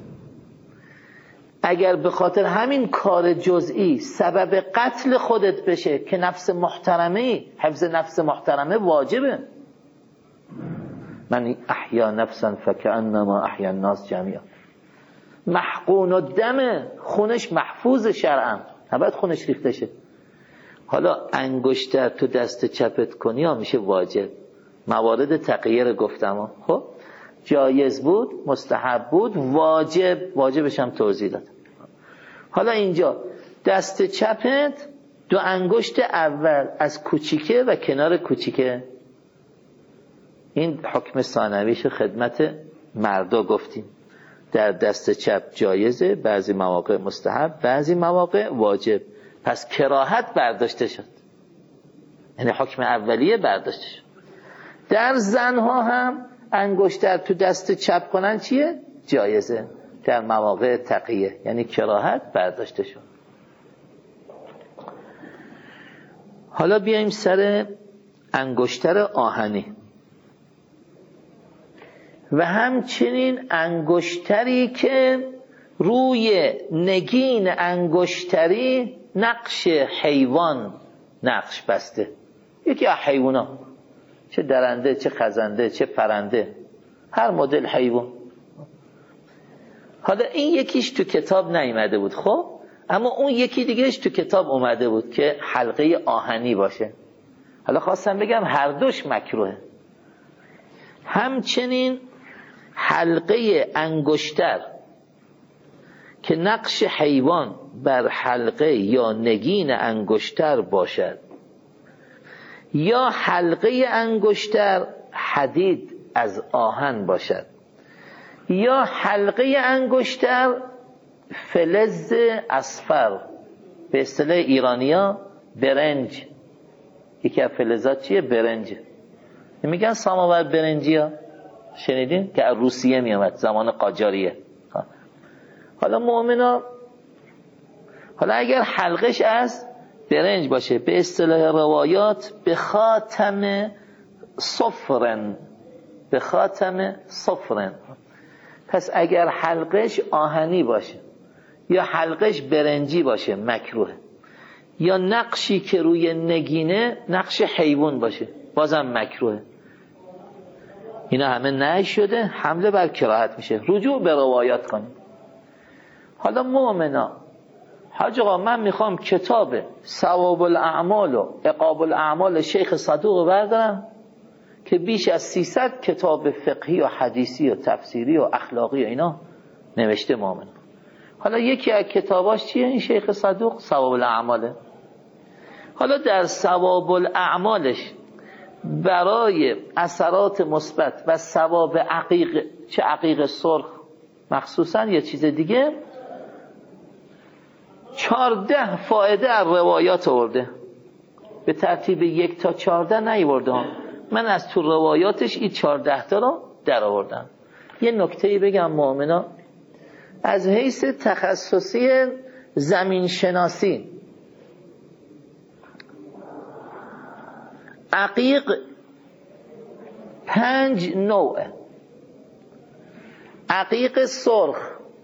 [SPEAKER 1] اگر به خاطر همین کار جزئی سبب قتل خودت بشه که نفس محترمه، حفظ نفس محترمه واجبه. من احیا نفسا فکأنما احیا الناس جميعا. محقون الدم، خونش محفوظ شرعا، نباید خونش ریخته شه. حالا انگشتر تو دست چپت کنی ها میشه واجب. موارد تقیه رو گفتم. خب جایز بود، مستحب بود، واجبش هم توضیح داد. حالا اینجا دست چپت دو انگشت اول از کوچیکه و کنار کوچیکه، این حکم ثانویش خدمت مردا گفتیم. در دست چپ جایزه، بعضی مواقع مستحب، بعضی مواقع واجب. پس کراهت برداشته شد، یعنی حکم اولیه برداشته شد. در زنها هم انگشتر تو دست چپ کنن چیه؟ جایزه در مواقع تقیه، یعنی کراهت برداشته شد. حالا بیایم سر انگشتر آهنی و همچنین انگشتری که روی نگین انگشتری نقش حیوان نقش بسته، یکی از حیوانا، چه درنده، چه خزنده، چه پرنده، هر مدل حیوان. حالا این یکیش تو کتاب نیامده بود، خب اما اون یکی دیگهش تو کتاب اومده بود که حلقه آهنی باشه. حالا خواستم بگم هر دوش مکروهه. همچنین حلقه انگشتر که نقش حیوان بر حلقه یا نگین انگشتر باشد، یا حلقه انگشتر حدید از آهن باشد، یا حلقه انگشتر فلز اصفر، به اصطلاح ایرانیا برنج. یکی از فلزات چیه؟ برنج. میگن ساماور برنجی ها، شنیدین؟ که از روسیه میامد زمان قاجاریه. حالا مؤمنا، حالا اگر حلقش از برنج باشه، به اصطلاح روایات به خاتم صفرن، به خاتم صفرن. پس اگر حلقش آهنی باشه یا حلقش برنجی باشه مکروه، یا نقشی که روی نگینه نقش حیوان باشه بازم مکروه. اینا همه نهی شده، حمله بر کراهت میشه. رجوع به روایات کنیم. حالا مؤمنا، حاج آقا من میخوام کتاب ثواب الاعمال و عقاب الاعمال شیخ صدوق رو بردارم که بیش از 300 کتاب فقهی و حدیثی و تفسیری و اخلاقی و اینا نوشته مؤمن. حالا یکی از کتاباش چیه این شیخ صدوق؟ ثواب الاعماله. حالا در ثواب الاعمالش برای اثرات مثبت و ثواب عقیق، چه عقیق سرخ مخصوصا یا چیز دیگه، 14 فایده از روایات آورده، به ترتیب 1 تا 14 نیاورده. من از تو روایاتش این 14 تا رو در آوردم. یه نکته‌ای بگم مؤمنا، از حیث تخصصی زمین شناسی، عقیق 5 نوعه. عقیق سرخ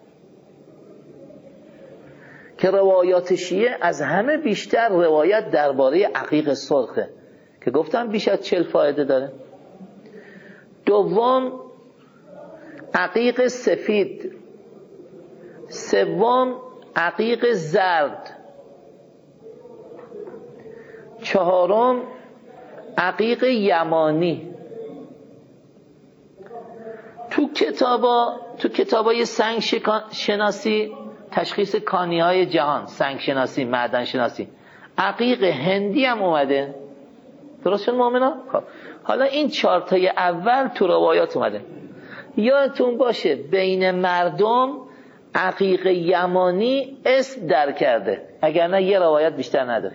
[SPEAKER 1] که روایات شیعه از همه بیشتر روایت درباره عقیق سرخه که گفتم بیش از 40 فایده داره. دوم عقیق سفید. سوم عقیق زرد. چهارم عقیق یمانی. تو کتابای سنگ شناسی، تشخیص کانیهای جهان، سنگ شناسی، معدن شناسی، عقیق هندی هم اومده. درست شد مؤمنا؟ خب حالا این 4 تای اول تو روایات اومده. یادتون باشه بین مردم عقیق یمانی اسم در کرده، اگر نه یه روایت بیشتر نداره،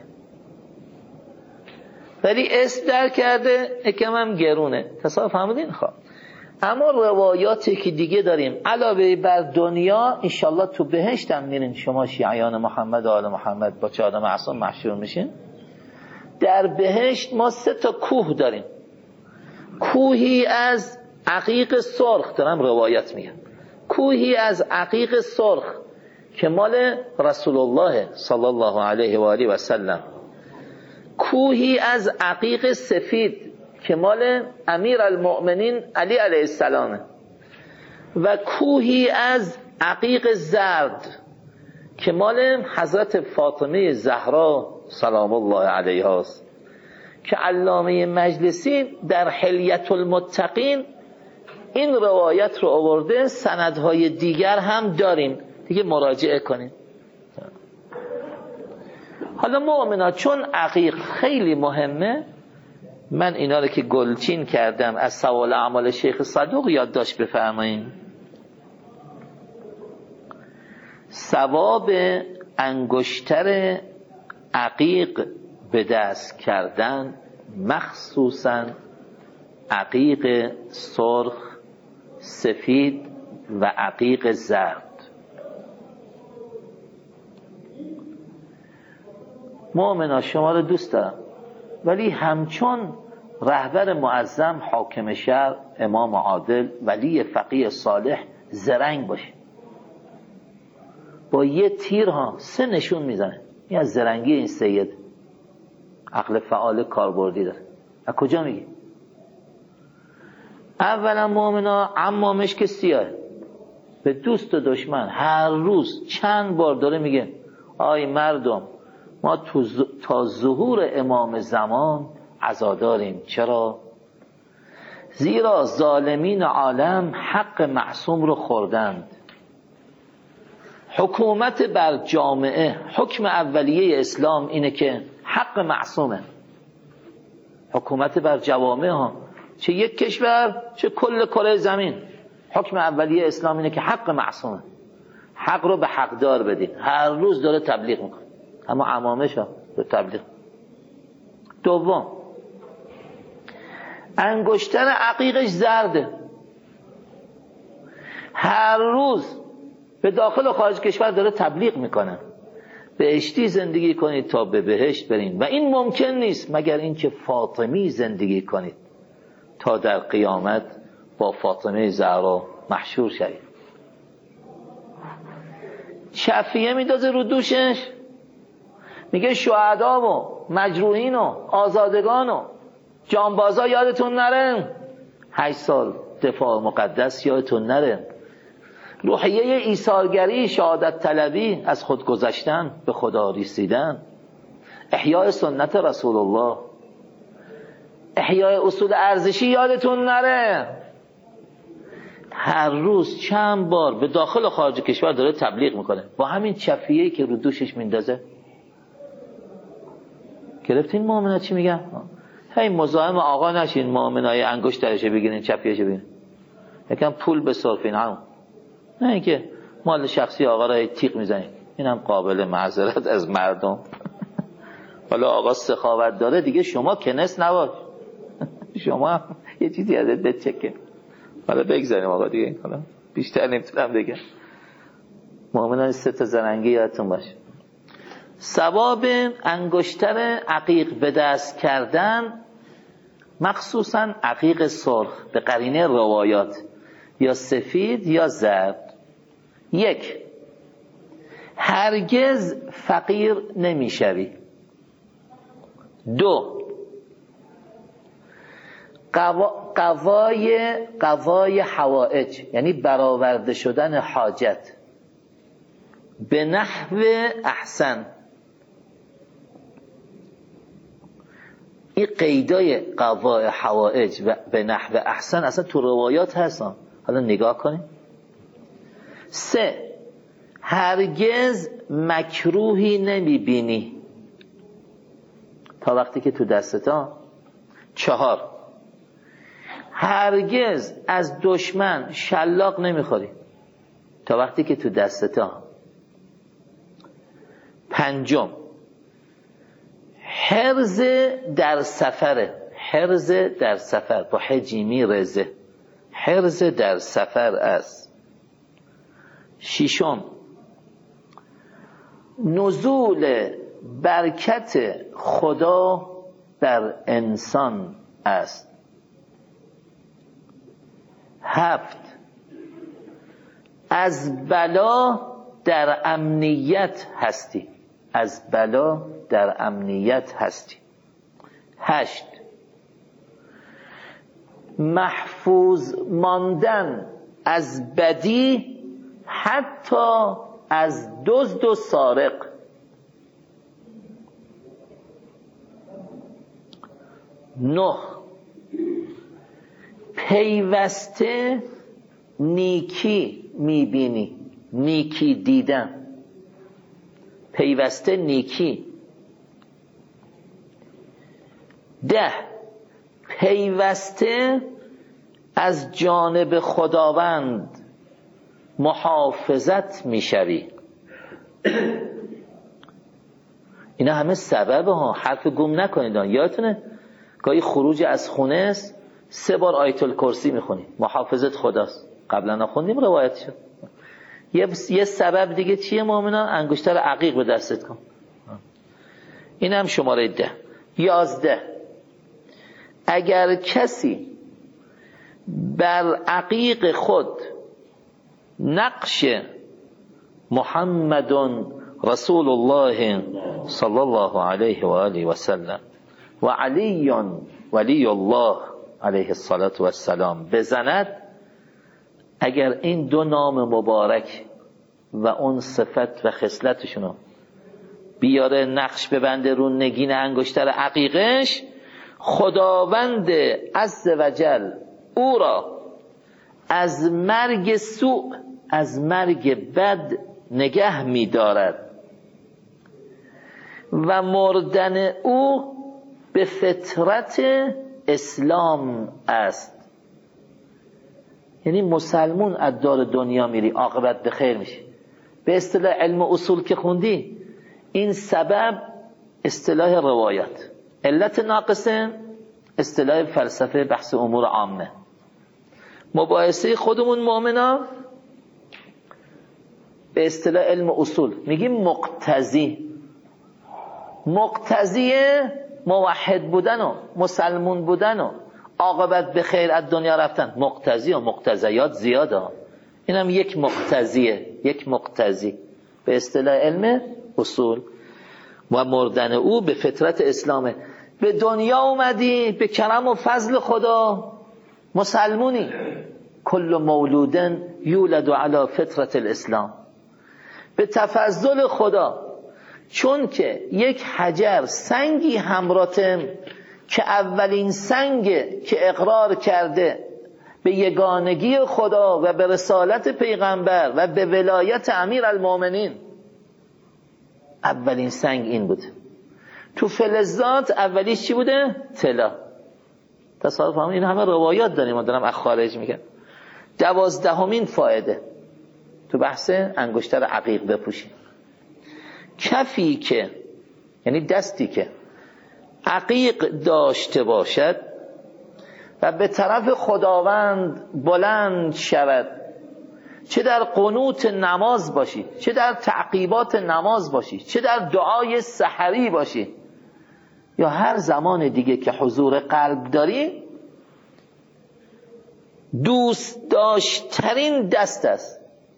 [SPEAKER 1] ولی اسم در کرده، یکم هم گرونه. تصور فهمیدین؟ خب اما روایاتی که دیگه داریم علاوه بر دنیا، انشالله تو بهشت هم میرین شما شیعیان محمد و آل محمد با 4 معصوم محشور میشین. در بهشت ما 3 تا کوه داریم. کوهی از عقیق سرخ، دارم روایت میگم، کوهی از عقیق سرخ که مال رسول الله صلی الله علیه و آله و سلم، کوهی از عقیق سفید که مال امیر المؤمنین علی علیه السلام، و کوهی از عقیق زرد که مال حضرت فاطمه زهرا سلام الله علیها است که علامه مجلسی در حلیة المتقین این روایت رو آورده. سندهای دیگر هم داریم دیگه، مراجعه کنیم. حالا مؤمنا چون عقیق خیلی مهمه، من اینا رو که گلچین کردم از سوال اعمال شیخ صدوق یادداشت بفرمایید. ثواب انگشتر عقیق به دست کردن، مخصوصا عقیق سرخ، سفید و عقیق زرد. مؤمنا شما رو دوست دارم، ولی همچون رهبر معظم، حاکم شهر، امام عادل، ولی فقیه صالح زرنگ باشه. با یه تیر 3 نشون میزنه. این از زرنگی این سید. عقل فعال کاربردی داره. از کجا میگی؟ اولا مؤمنا عمامش که سیاه، به دوست و دشمن هر روز چند بار داره میگه آی مردم، ما تا ظهور امام زمان عزاداریم. چرا؟ زیرا ظالمین عالم حق معصوم رو خوردند. حکومت بر جامعه، حکم اولیه اسلام اینه که حق معصومه. حکومت بر جوامع چه یک کشور چه کل کره زمین، حکم اولیه اسلام اینه که حق معصومه. حق رو به حقدار بدین. هر روز داره تبلیغ میکنه، اما عمامش به تبلیغ. دوم انگشتر عقیقش زرده. هر روز به داخل و خارج کشور داره تبلیغ میکنه بهشتی زندگی کنید تا به بهشت برین، و این ممکن نیست مگر اینکه فاطمی زندگی کنید تا در قیامت با فاطمه زهرا محشور شوید. شفیه میدازه رو دوشش، میگه شهدا و مجروحین و آزادگان و جانبازا یادتون نره. 8 سال دفاع مقدس یادتون نره. روحیه ایثارگری، شهادت طلبی، از خود گذشتن، به خدا رسیدن، احیاء سنت رسول الله، احیاء اصول ارزشی یادتون نره. هر روز چند بار به داخل و خارج کشور داره تبلیغ میکنه با همین چفیه‌ای که رو دوشش میندازه. گرفتین مؤمنا چی میگن؟ هی مزاحم آقا نشین، مؤمنای انگشترش بگیرین، چفیه‌اش بگیرین، یکم پول بسرفین، همون، نه اینکه مال شخصی آقا را تیغ میزنین. اینم قابل معذرت از مردم. حالا آقا سخاوت داره دیگه، شما کنس نباش. شما یه چیزی ازت بچکه. حالا بگذاریم آقا دیگه، حالا بیشتر نمیتونم بگم. مؤمنان 3 تا زرنگی یادتون باشه. ثواب انگشتر عقیق به دست کردن، مخصوصا عقیق سرخ به قرینه روایات، یا سفید یا زرد. 1. هرگز فقیر نمیشوی. 2. قضای حوائج، یعنی برآورده شدن حاجت به نحو احسن. این قیدای قضای حوائج و به نحو احسن اصلا تو روایات هستن، حالا نگاه کنیم. 3. هرگز مکروهی نمیبینی تا وقتی که تو دستتا. 4. هرگز از دشمن شلاق نمیخوری تا وقتی که تو دستتا. 5. حرز در سفره. حرز در سفر با حجیمی رزه، حرز در سفر است. 6. نزول برکت خدا در انسان است. 7. از بلا در امنیت هستی. از بلا در امنیت هستی. 8. محفوظ ماندن از بدی، حتی از دزد و سارق. 9. پیوسته نیکی میبینی. نیکی دیدن، پیوسته نیکی. 10. پیوسته از جانب خداوند محافظت میشوی. اینا همه سببه ها، حرف گم نکنید. یادتونه گاهی خروج از خونه است 3 بار آیت الکرسی میخونی، محافظت خداست. قبلا خوندیم روایت شد. یه سبب دیگه چیه مؤمنان؟ انگشتر عقیق به دستت کن. این هم شماره 10. 11. اگر کسی بر عقیق خود نقش محمد رسول الله صلی الله علیه و آله و سلم و علی ولی الله علیه الصلاة و السلام بزند، اگر این 2 نام مبارک و اون صفت و خصلتشونو بیاره نقش ببنده رو نگین انگشتر عقیقش، خداوند عز و جل او را از مرگ سوء، از مرگ بد نگه می دارد و مردن او به فطرت اسلام است. یعنی مسلمون از دار دنیا میری، عاقبت به خیر میشی. به اصطلاح علم اصول که خوندی، این سبب اصطلاح روایات، علت ناقصه اصطلاح فلسفه بحث امور عامه. مباحثه خودمون مؤمنا به اصطلاح علم اصول میگیم مقتضی. مقتضی موحد بودن و مسلمون بودن و عاقبت به خیر از دنیا رفتن. مقتضی و مقتضیات زیاده، اینم یک مقتضیه، یک مقتضی به اصطلاح علم اصول. و مردن او به فطرت اسلامه. به دنیا اومدی به کرم و فضل خدا مسلمونی. کل مولودن یولد علی فطرت الاسلام، به تفضل خدا. چون که یک حجر سنگی همراتم که اولین سنگ که اقرار کرده به یگانگی خدا و به رسالت پیغمبر و به ولایت امیر المؤمنین، اولین سنگ این بوده. تو فلزات اولیش چی بوده؟ طلا. تصادف هم این همه روایات داریم، ما دارم از خارج میگم. 12مین فایده تو بحث انگشتر عقیق بپوشید. کفی که، یعنی دستی که عقیق داشته باشد و به طرف خداوند بلند شود چه در قنوت نماز باشی، چه در تعقیبات نماز باشی، چه در دعای سحری باشی، یا هر زمان دیگه که حضور قلب داری، دوست داشترین دست است.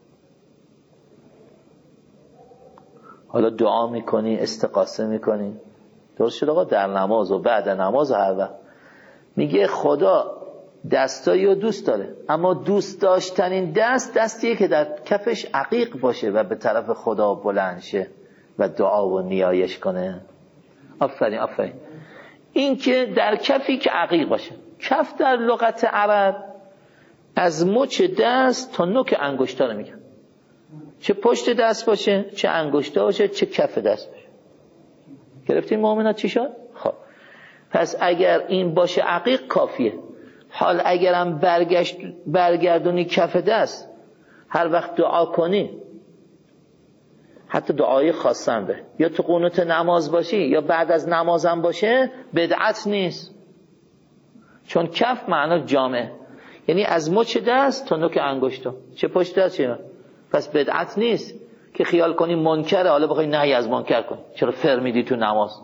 [SPEAKER 1] حالا دعا میکنی، استغاثه میکنی، درست شد آقا، در نماز و بعد نماز و هر وقت میگه خدا دستایی رو دوست داره، اما دوست داشتنین دست دستیه که در کفش عقیق باشه و به طرف خدا بلند شه و دعا و نیایش کنه. آفرین آفرین. این که در کفی که عقیق باشه. کف در لغت عرب از مچ دست تا نوک انگشتا رو میگن، چه پشت دست باشه، چه انگشتا باشه، چه کف دست باشه. گرفتین مؤمنات چی شد؟ خب پس اگر این باشه عقیق کافیه. حال اگرم برگردونی کف دست، هر وقت دعا کنی، حتی دعای خاصم به، یا تو قنوت نماز باشی یا بعد از نمازم باشه، بدعت نیست. چون کف معنی جامعه، یعنی از مچ دست تا نوک انگشتا، چه پشت دست چه. پس بدعت نیست که خیال کنی منکره، حالا بخوای نهی از منکر کنی. چرا فر میدی تو نماز؟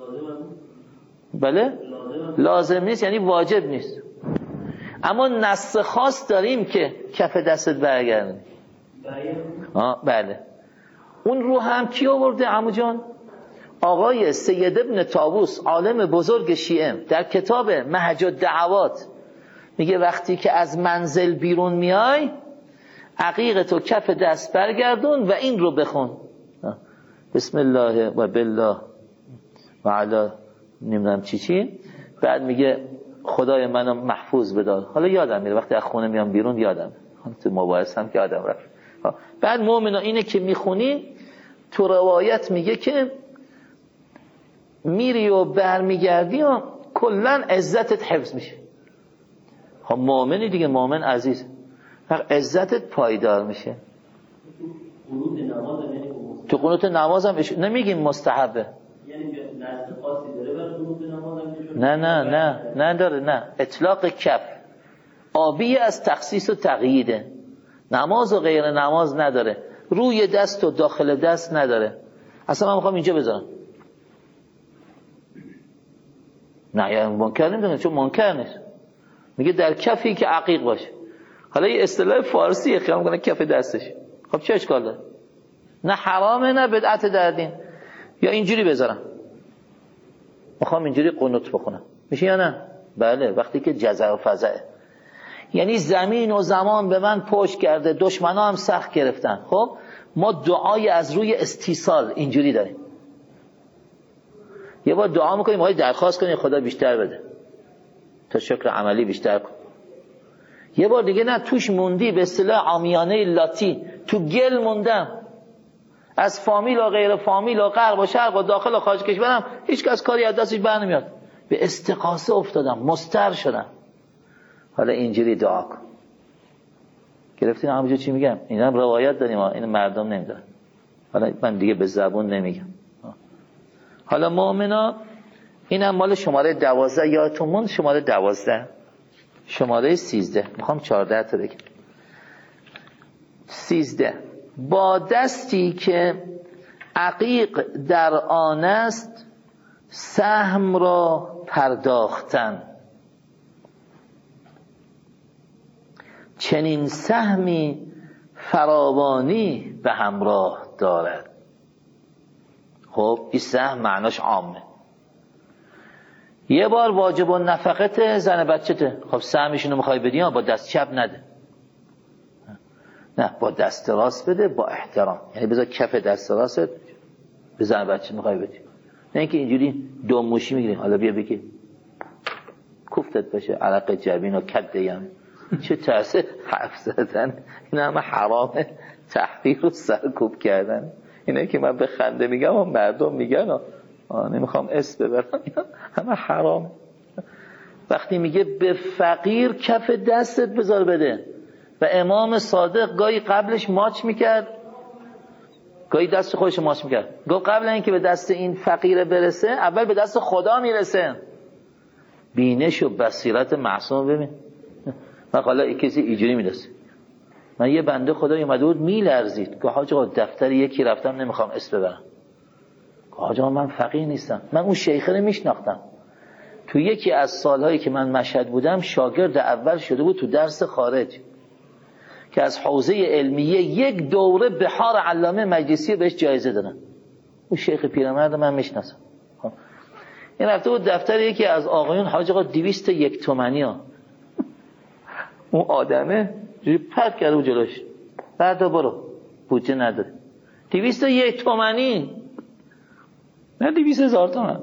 [SPEAKER 1] بله؟ لازم نیست، یعنی واجب نیست. اما نص خاص داریم که کف دستت برگردونی. بله. اون رو هم کی آورده عمو جان؟ آقای سید ابن طاووس، عالم بزرگ شیعه، در کتاب محج الدعوات میگه وقتی که از منزل بیرون میای، عقیق تو کف دست برگردون و این رو بخون: بسم الله و بالله و علی نمیدونم چی. بعد میگه خدای منو محفوظ بدار. حالا یادم میره وقتی از خونه میام بیرون، یادم تو مباحث هم که یادم رفت. بعد مؤمنا اینه که میخونی، تو روایت میگه که میری و برمیگردی و کلن عزتت حفظ میشه. خب مؤمنی دیگه، مؤمن عزیز، عزتت پایدار میشه. تو قنوت نماز هم نمیگیم مستحبه، نه داره، نه اطلاق کف آبی از تخصیص و تقییده. نماز و غیر نماز نداره، روی دست و داخل دست نداره. اصلا من میخوام اینجا بذارم، نه یعنی منکر نمیدونه، چون منکر نیست. میگه در کفی که عقیق باشه. حالا یه اصطلاح فارسیه، خیال میکنه کف دستش. خب چه اشکال داره؟ نه حرامه نه بدعت در دین. یا اینجوری بذارم، میخوام اینجوری قنوت بخونم، میشه یا نه؟ بله، وقتی که جزع و فزعه، یعنی زمین و زمان به من پشت کرده، دشمنا هم سخت گرفتن. خب ما دعای از روی استیصال اینجوری داریم. یه بار دعا میکنیم، ما درخواست کنیم خدا بیشتر بده تا شکر عملی بیشتر کن. یه بار دیگه نه، توش موندی، به اصطلاح عامیانه لاتی، تو گل موندم، از فامیل و غیر فامیل و غرب و شرق و داخل و خارج کشورم هیچ کس کاری از دستش بر نمیاد، به استغاثه افتادم، مضطر شدم. حالا اینجوری دعا کن. گرفتین همونجا چی میگم؟ این هم روایت داریم، این مردم نمیدونن. حالا من دیگه به زبون نمیگم. حالا مؤمنا، اینم مال شماره 12. یادتون موند شماره 12، شماره 13 میخوام 14 تا بگم. 13: با دستی که عقیق در آن است سهم را پرداختن، چنین سهمی فراوانی به همراه دارد. خب این سهم معناش عامه. یه بار واجب النفقت زن بچته، خب سهمشونو میخوای بدی با دست چپ نده، نه با دست راست بده، با احترام. یعنی بذار کف دست راست به زن بچه میخوای بدی، نه اینکه اینجوری دم موشی میگیری. حالا بیا بگی کوفتت بشه عرق جبین و کدیم، چه ترسه حرف زدن. این همه حرامه، تحقیر و سرکوب کردن. اینه که من به خنده میگم و مردم میگن نمیخوام اسم ببرم، همه حرام. وقتی میگه به فقیر کف دستت بذار بده، و امام صادق گاهی قبلش ماچ میکرد، گاهی دست خودش ماچ میکرد. گفت قبل اینکه به دست این فقیر برسه، اول به دست خدا میرسه. بینش و بصیرت معصوم ببین. و حالا کسی اینجوری میرسه، من یه بنده خدایی اومده بود میلرزید که حاج آقا دفتر یکی رفتم نمیخوام اسم ببرم، حاج آقا من فقیه نیستم. من اون شیخه رو میشناختم، تو یکی از سالهایی که من مشهد بودم شاگرد اول شده بود تو درس خارج که از حوزه علمیه یک دوره بحار علامه مجلسی بهش جایزه دادن. اون شیخ پیرمرد من میشناسم. این رفته بود دفتر یکی از آقایون، حاج آقا 201 تومانی ها. اون آدمه جوری پرت کرده بود جلوش، بعدا برو بودجه نداره. 201 تومانی نه 200,000 تومن.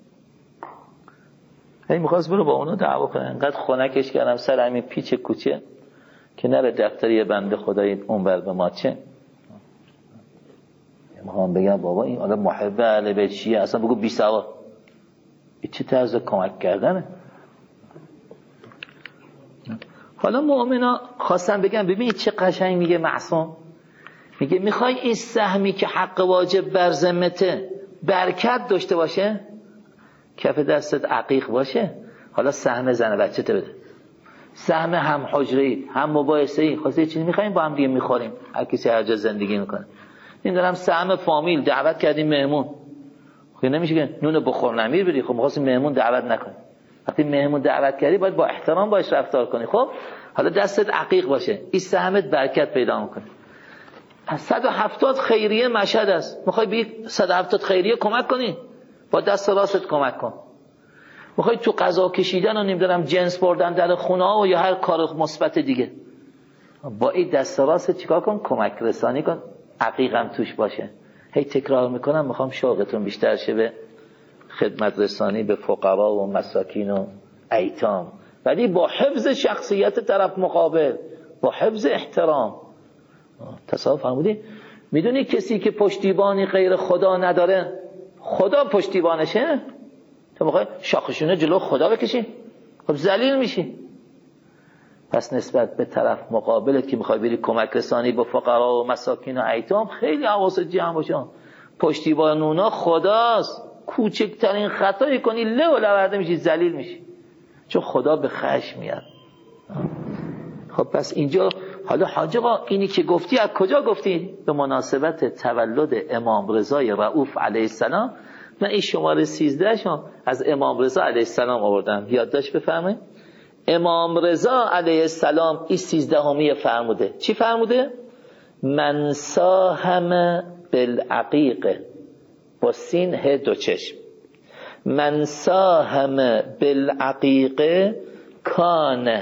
[SPEAKER 1] هی میخواست برو با اونو دعوا کنه، انقدر خنکش کردم سر همین پیچ کوچه که نره دفتر یه بنده خدایی اون بر به ما چه. میخوام بگم بابا این آدم محب اهل بیت شیعه، اصلا بگو بی سواد. این چه طرز کمک کردنه؟ حالا مؤمنا خواستم بگم ببینید چه قشنگ میگه معصوم، میگه میخوای این سهمی که حق واجب بر ذمته برکت داشته باشه، کف دستت عقیق باشه، حالا سهم زن بچه ته بده، سهم هم حجری هم مباحثه‌ای، خواسته چیزی میخوایم با هم دیگه میخوریم، هر کسی هر جا زندگی میکنه. این دارم سهم فامیل دعوت کردیم مهمون، خب نمیشه که نون بخور نمیر بری، خب می‌خواستی مهمون دعوت نکنی. وقتی مهمون دعوت کردی باید با احترام باش رفتار کنی. خب حالا دستت عقیق باشه، این سهمت برکت پیدا میکنه. 170 خیریه مشهد است، میخوای بی 170 خیریه کمک کنی، با دست راست کمک کن. میخوای تو قضا کشیدن و نمیدونم جنس بردن در خونه ها و یا هر کار مثبت دیگه، با این دست راست چیکار کن؟ کمک رسانی کن، عقیقم توش باشه. هی تکرار میکنم، میخوام شوقتون بیشتر شه به خدمت رسانی به فقرا و مساکین و ایتام، ولی با حفظ شخصیت طرف مقابل، با حفظ احترام. تصاحب فرمودی؟ میدونی کسی که پشتیبانی غیر خدا نداره، خدا پشتیبانشه؟ تو میخوای شاخشونه جلو خدا بکشی؟ خب ذلیل میشی. پس نسبت به طرف مقابلت که میخوای بری کمک رسانی با فقرا و مساکین و ایتام، خیلی حواست جمع باشه. پشتیبان اونا خداست. کوچکترین خطایی کنی له و لورده میشی، ذلیل میشی، چون خدا به خشم میاد. خب پس اینجا حالا حاج آقا اینی که گفتی از کجا گفتی؟ به مناسبت تولد امام رضای رؤوف علیه السلام. من این شماره 13 شو از امام رضا علیه السلام آوردم، یادداشت بفرمایید. امام رضا علیه السلام این 13 فرموده. چی فرموده؟ من ساهم بالعقیق، با سین ه دو چشم، من ساهم بالعقیق کان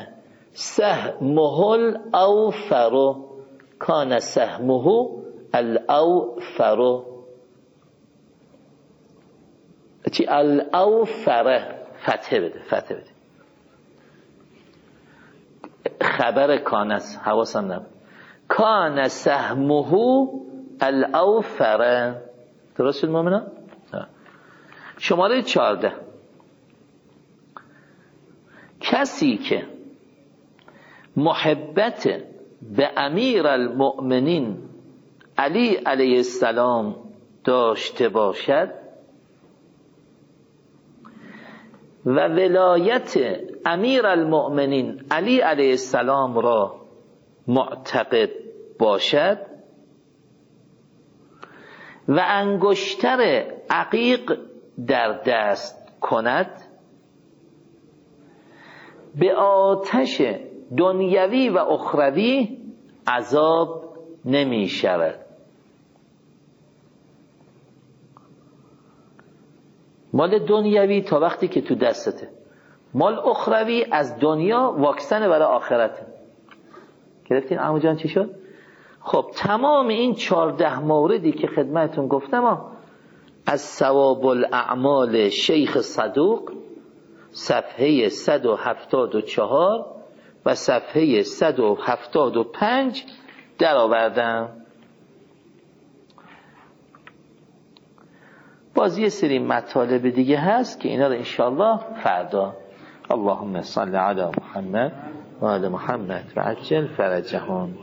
[SPEAKER 1] سهمه الاوفر، کان سهمه الاوفر. چی الاوفر؟ فتحه بده، فتحه بده. خبر کان است، حواسم نبود. کان سهمه الاوفر. درست شد مومنان؟ شماره 14. کسی که محبت به امیر المؤمنین علی علیه السلام داشته باشد و ولایت امیر المؤمنین علی علیه السلام را معتقد باشد و انگشتر عقیق در دست کند، به آتش دنیوی و اخروی عذاب نمی شود. مال دنیوی تا وقتی که تو دستته، مال اخروی از دنیا واکسن برای آخرته. گرفتین عمو جان چی شد؟ خب تمام این 14 موردی که خدمتون گفتم از ثواب الاعمال شیخ صدوق صفحه 174 و صفحه 175 در آوردم. باز یه سری مطالب دیگه هست که اینا رو انشاءالله فردا. اللهم صل علی محمد و آل محمد و عجل فرجهم.